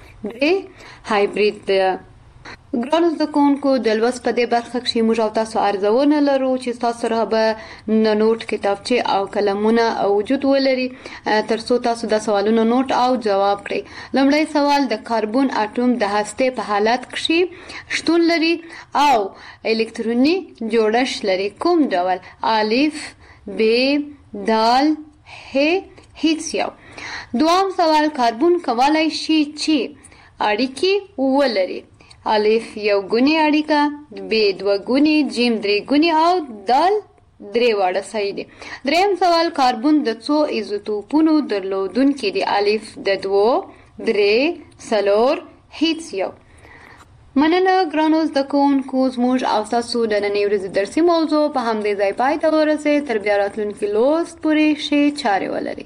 Speaker 24: درې هایبرید ده. ګرانو زده کوونکو د لوست په دې برخه کښې موږ او تاسو ارزونه لرو چې ستاسو سره به نوټ کتابچې او قلمونه وجود ولري تر څو تاسو دا سوالونه نوټ او جواب کړئ. لومړی سوال د کاربون اټوم د هستې په حالت کښې شتون لري او الکتروني جوړښت لري، کوم ډول؟ الف، ب، دال، ه، هیڅ یو. دوام سوال کاربون کولی شي چې اړیکې ولري؟ الف یو ګونی اړیکه، ب دوه ګونی، جیم درې ګونی او دال درې واړه صحیح دي. دریم سوال کاربون د څو ایزوټوپونو درلودونکی دی؟ الف د دوو، درې، څلور، هیڅ یو. مننه ګرانو زده کوونکو، زموږ او ستاسو د نننۍ ورځې درسي موضوع په همدې ځای پای ته ورسېد. تر بیا راتلونکي لوست پورې ښې چارې ولرئ.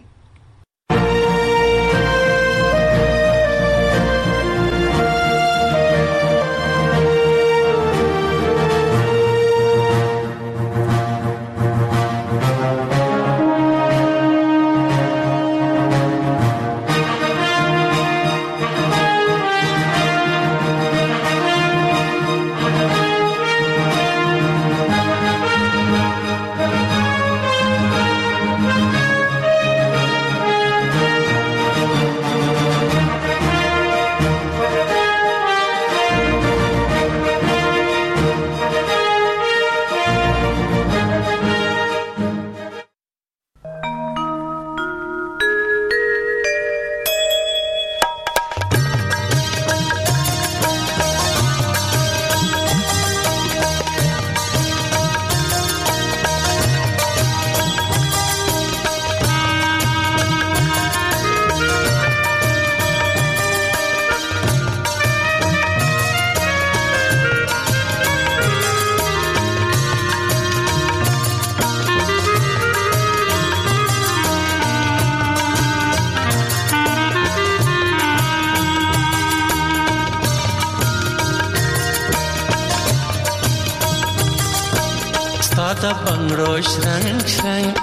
Speaker 1: ساده بنگړو شرنګ شرنګ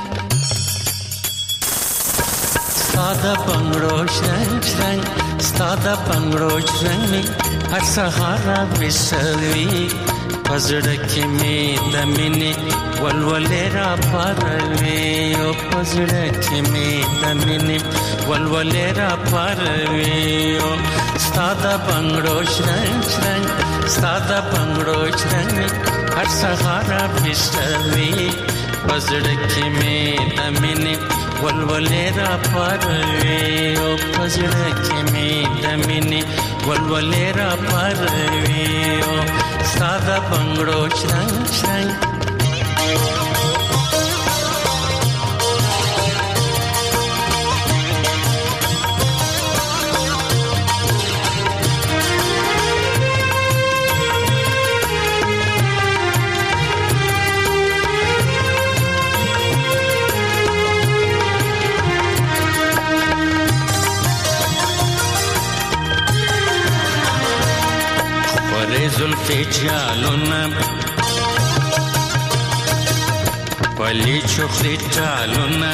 Speaker 1: ساده بنگړو شرنګ شرنګ ساده بنگړو شرنګ می هر سهار وسوي پزړه کې مې د مینې ولولې را پاروي او پزړه کې مې د مینې ولولې را پاروي او ستاده بنگړو شرنګ شرنګ ستاده بنگړو شرنګ هر سهار بشوي پزړه کې مې د مینې ولولې را پاروي او پزړه کې مې د مینې ولولې را پاروي او ستاده بنگړو شرنګ شرنګ زلفی جالونا پلی چخلی جالونا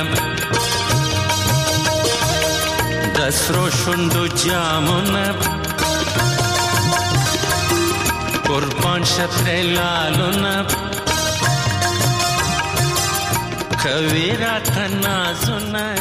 Speaker 1: دسرو شندو جامونا قربان شطر لالونا کویرا تنازونا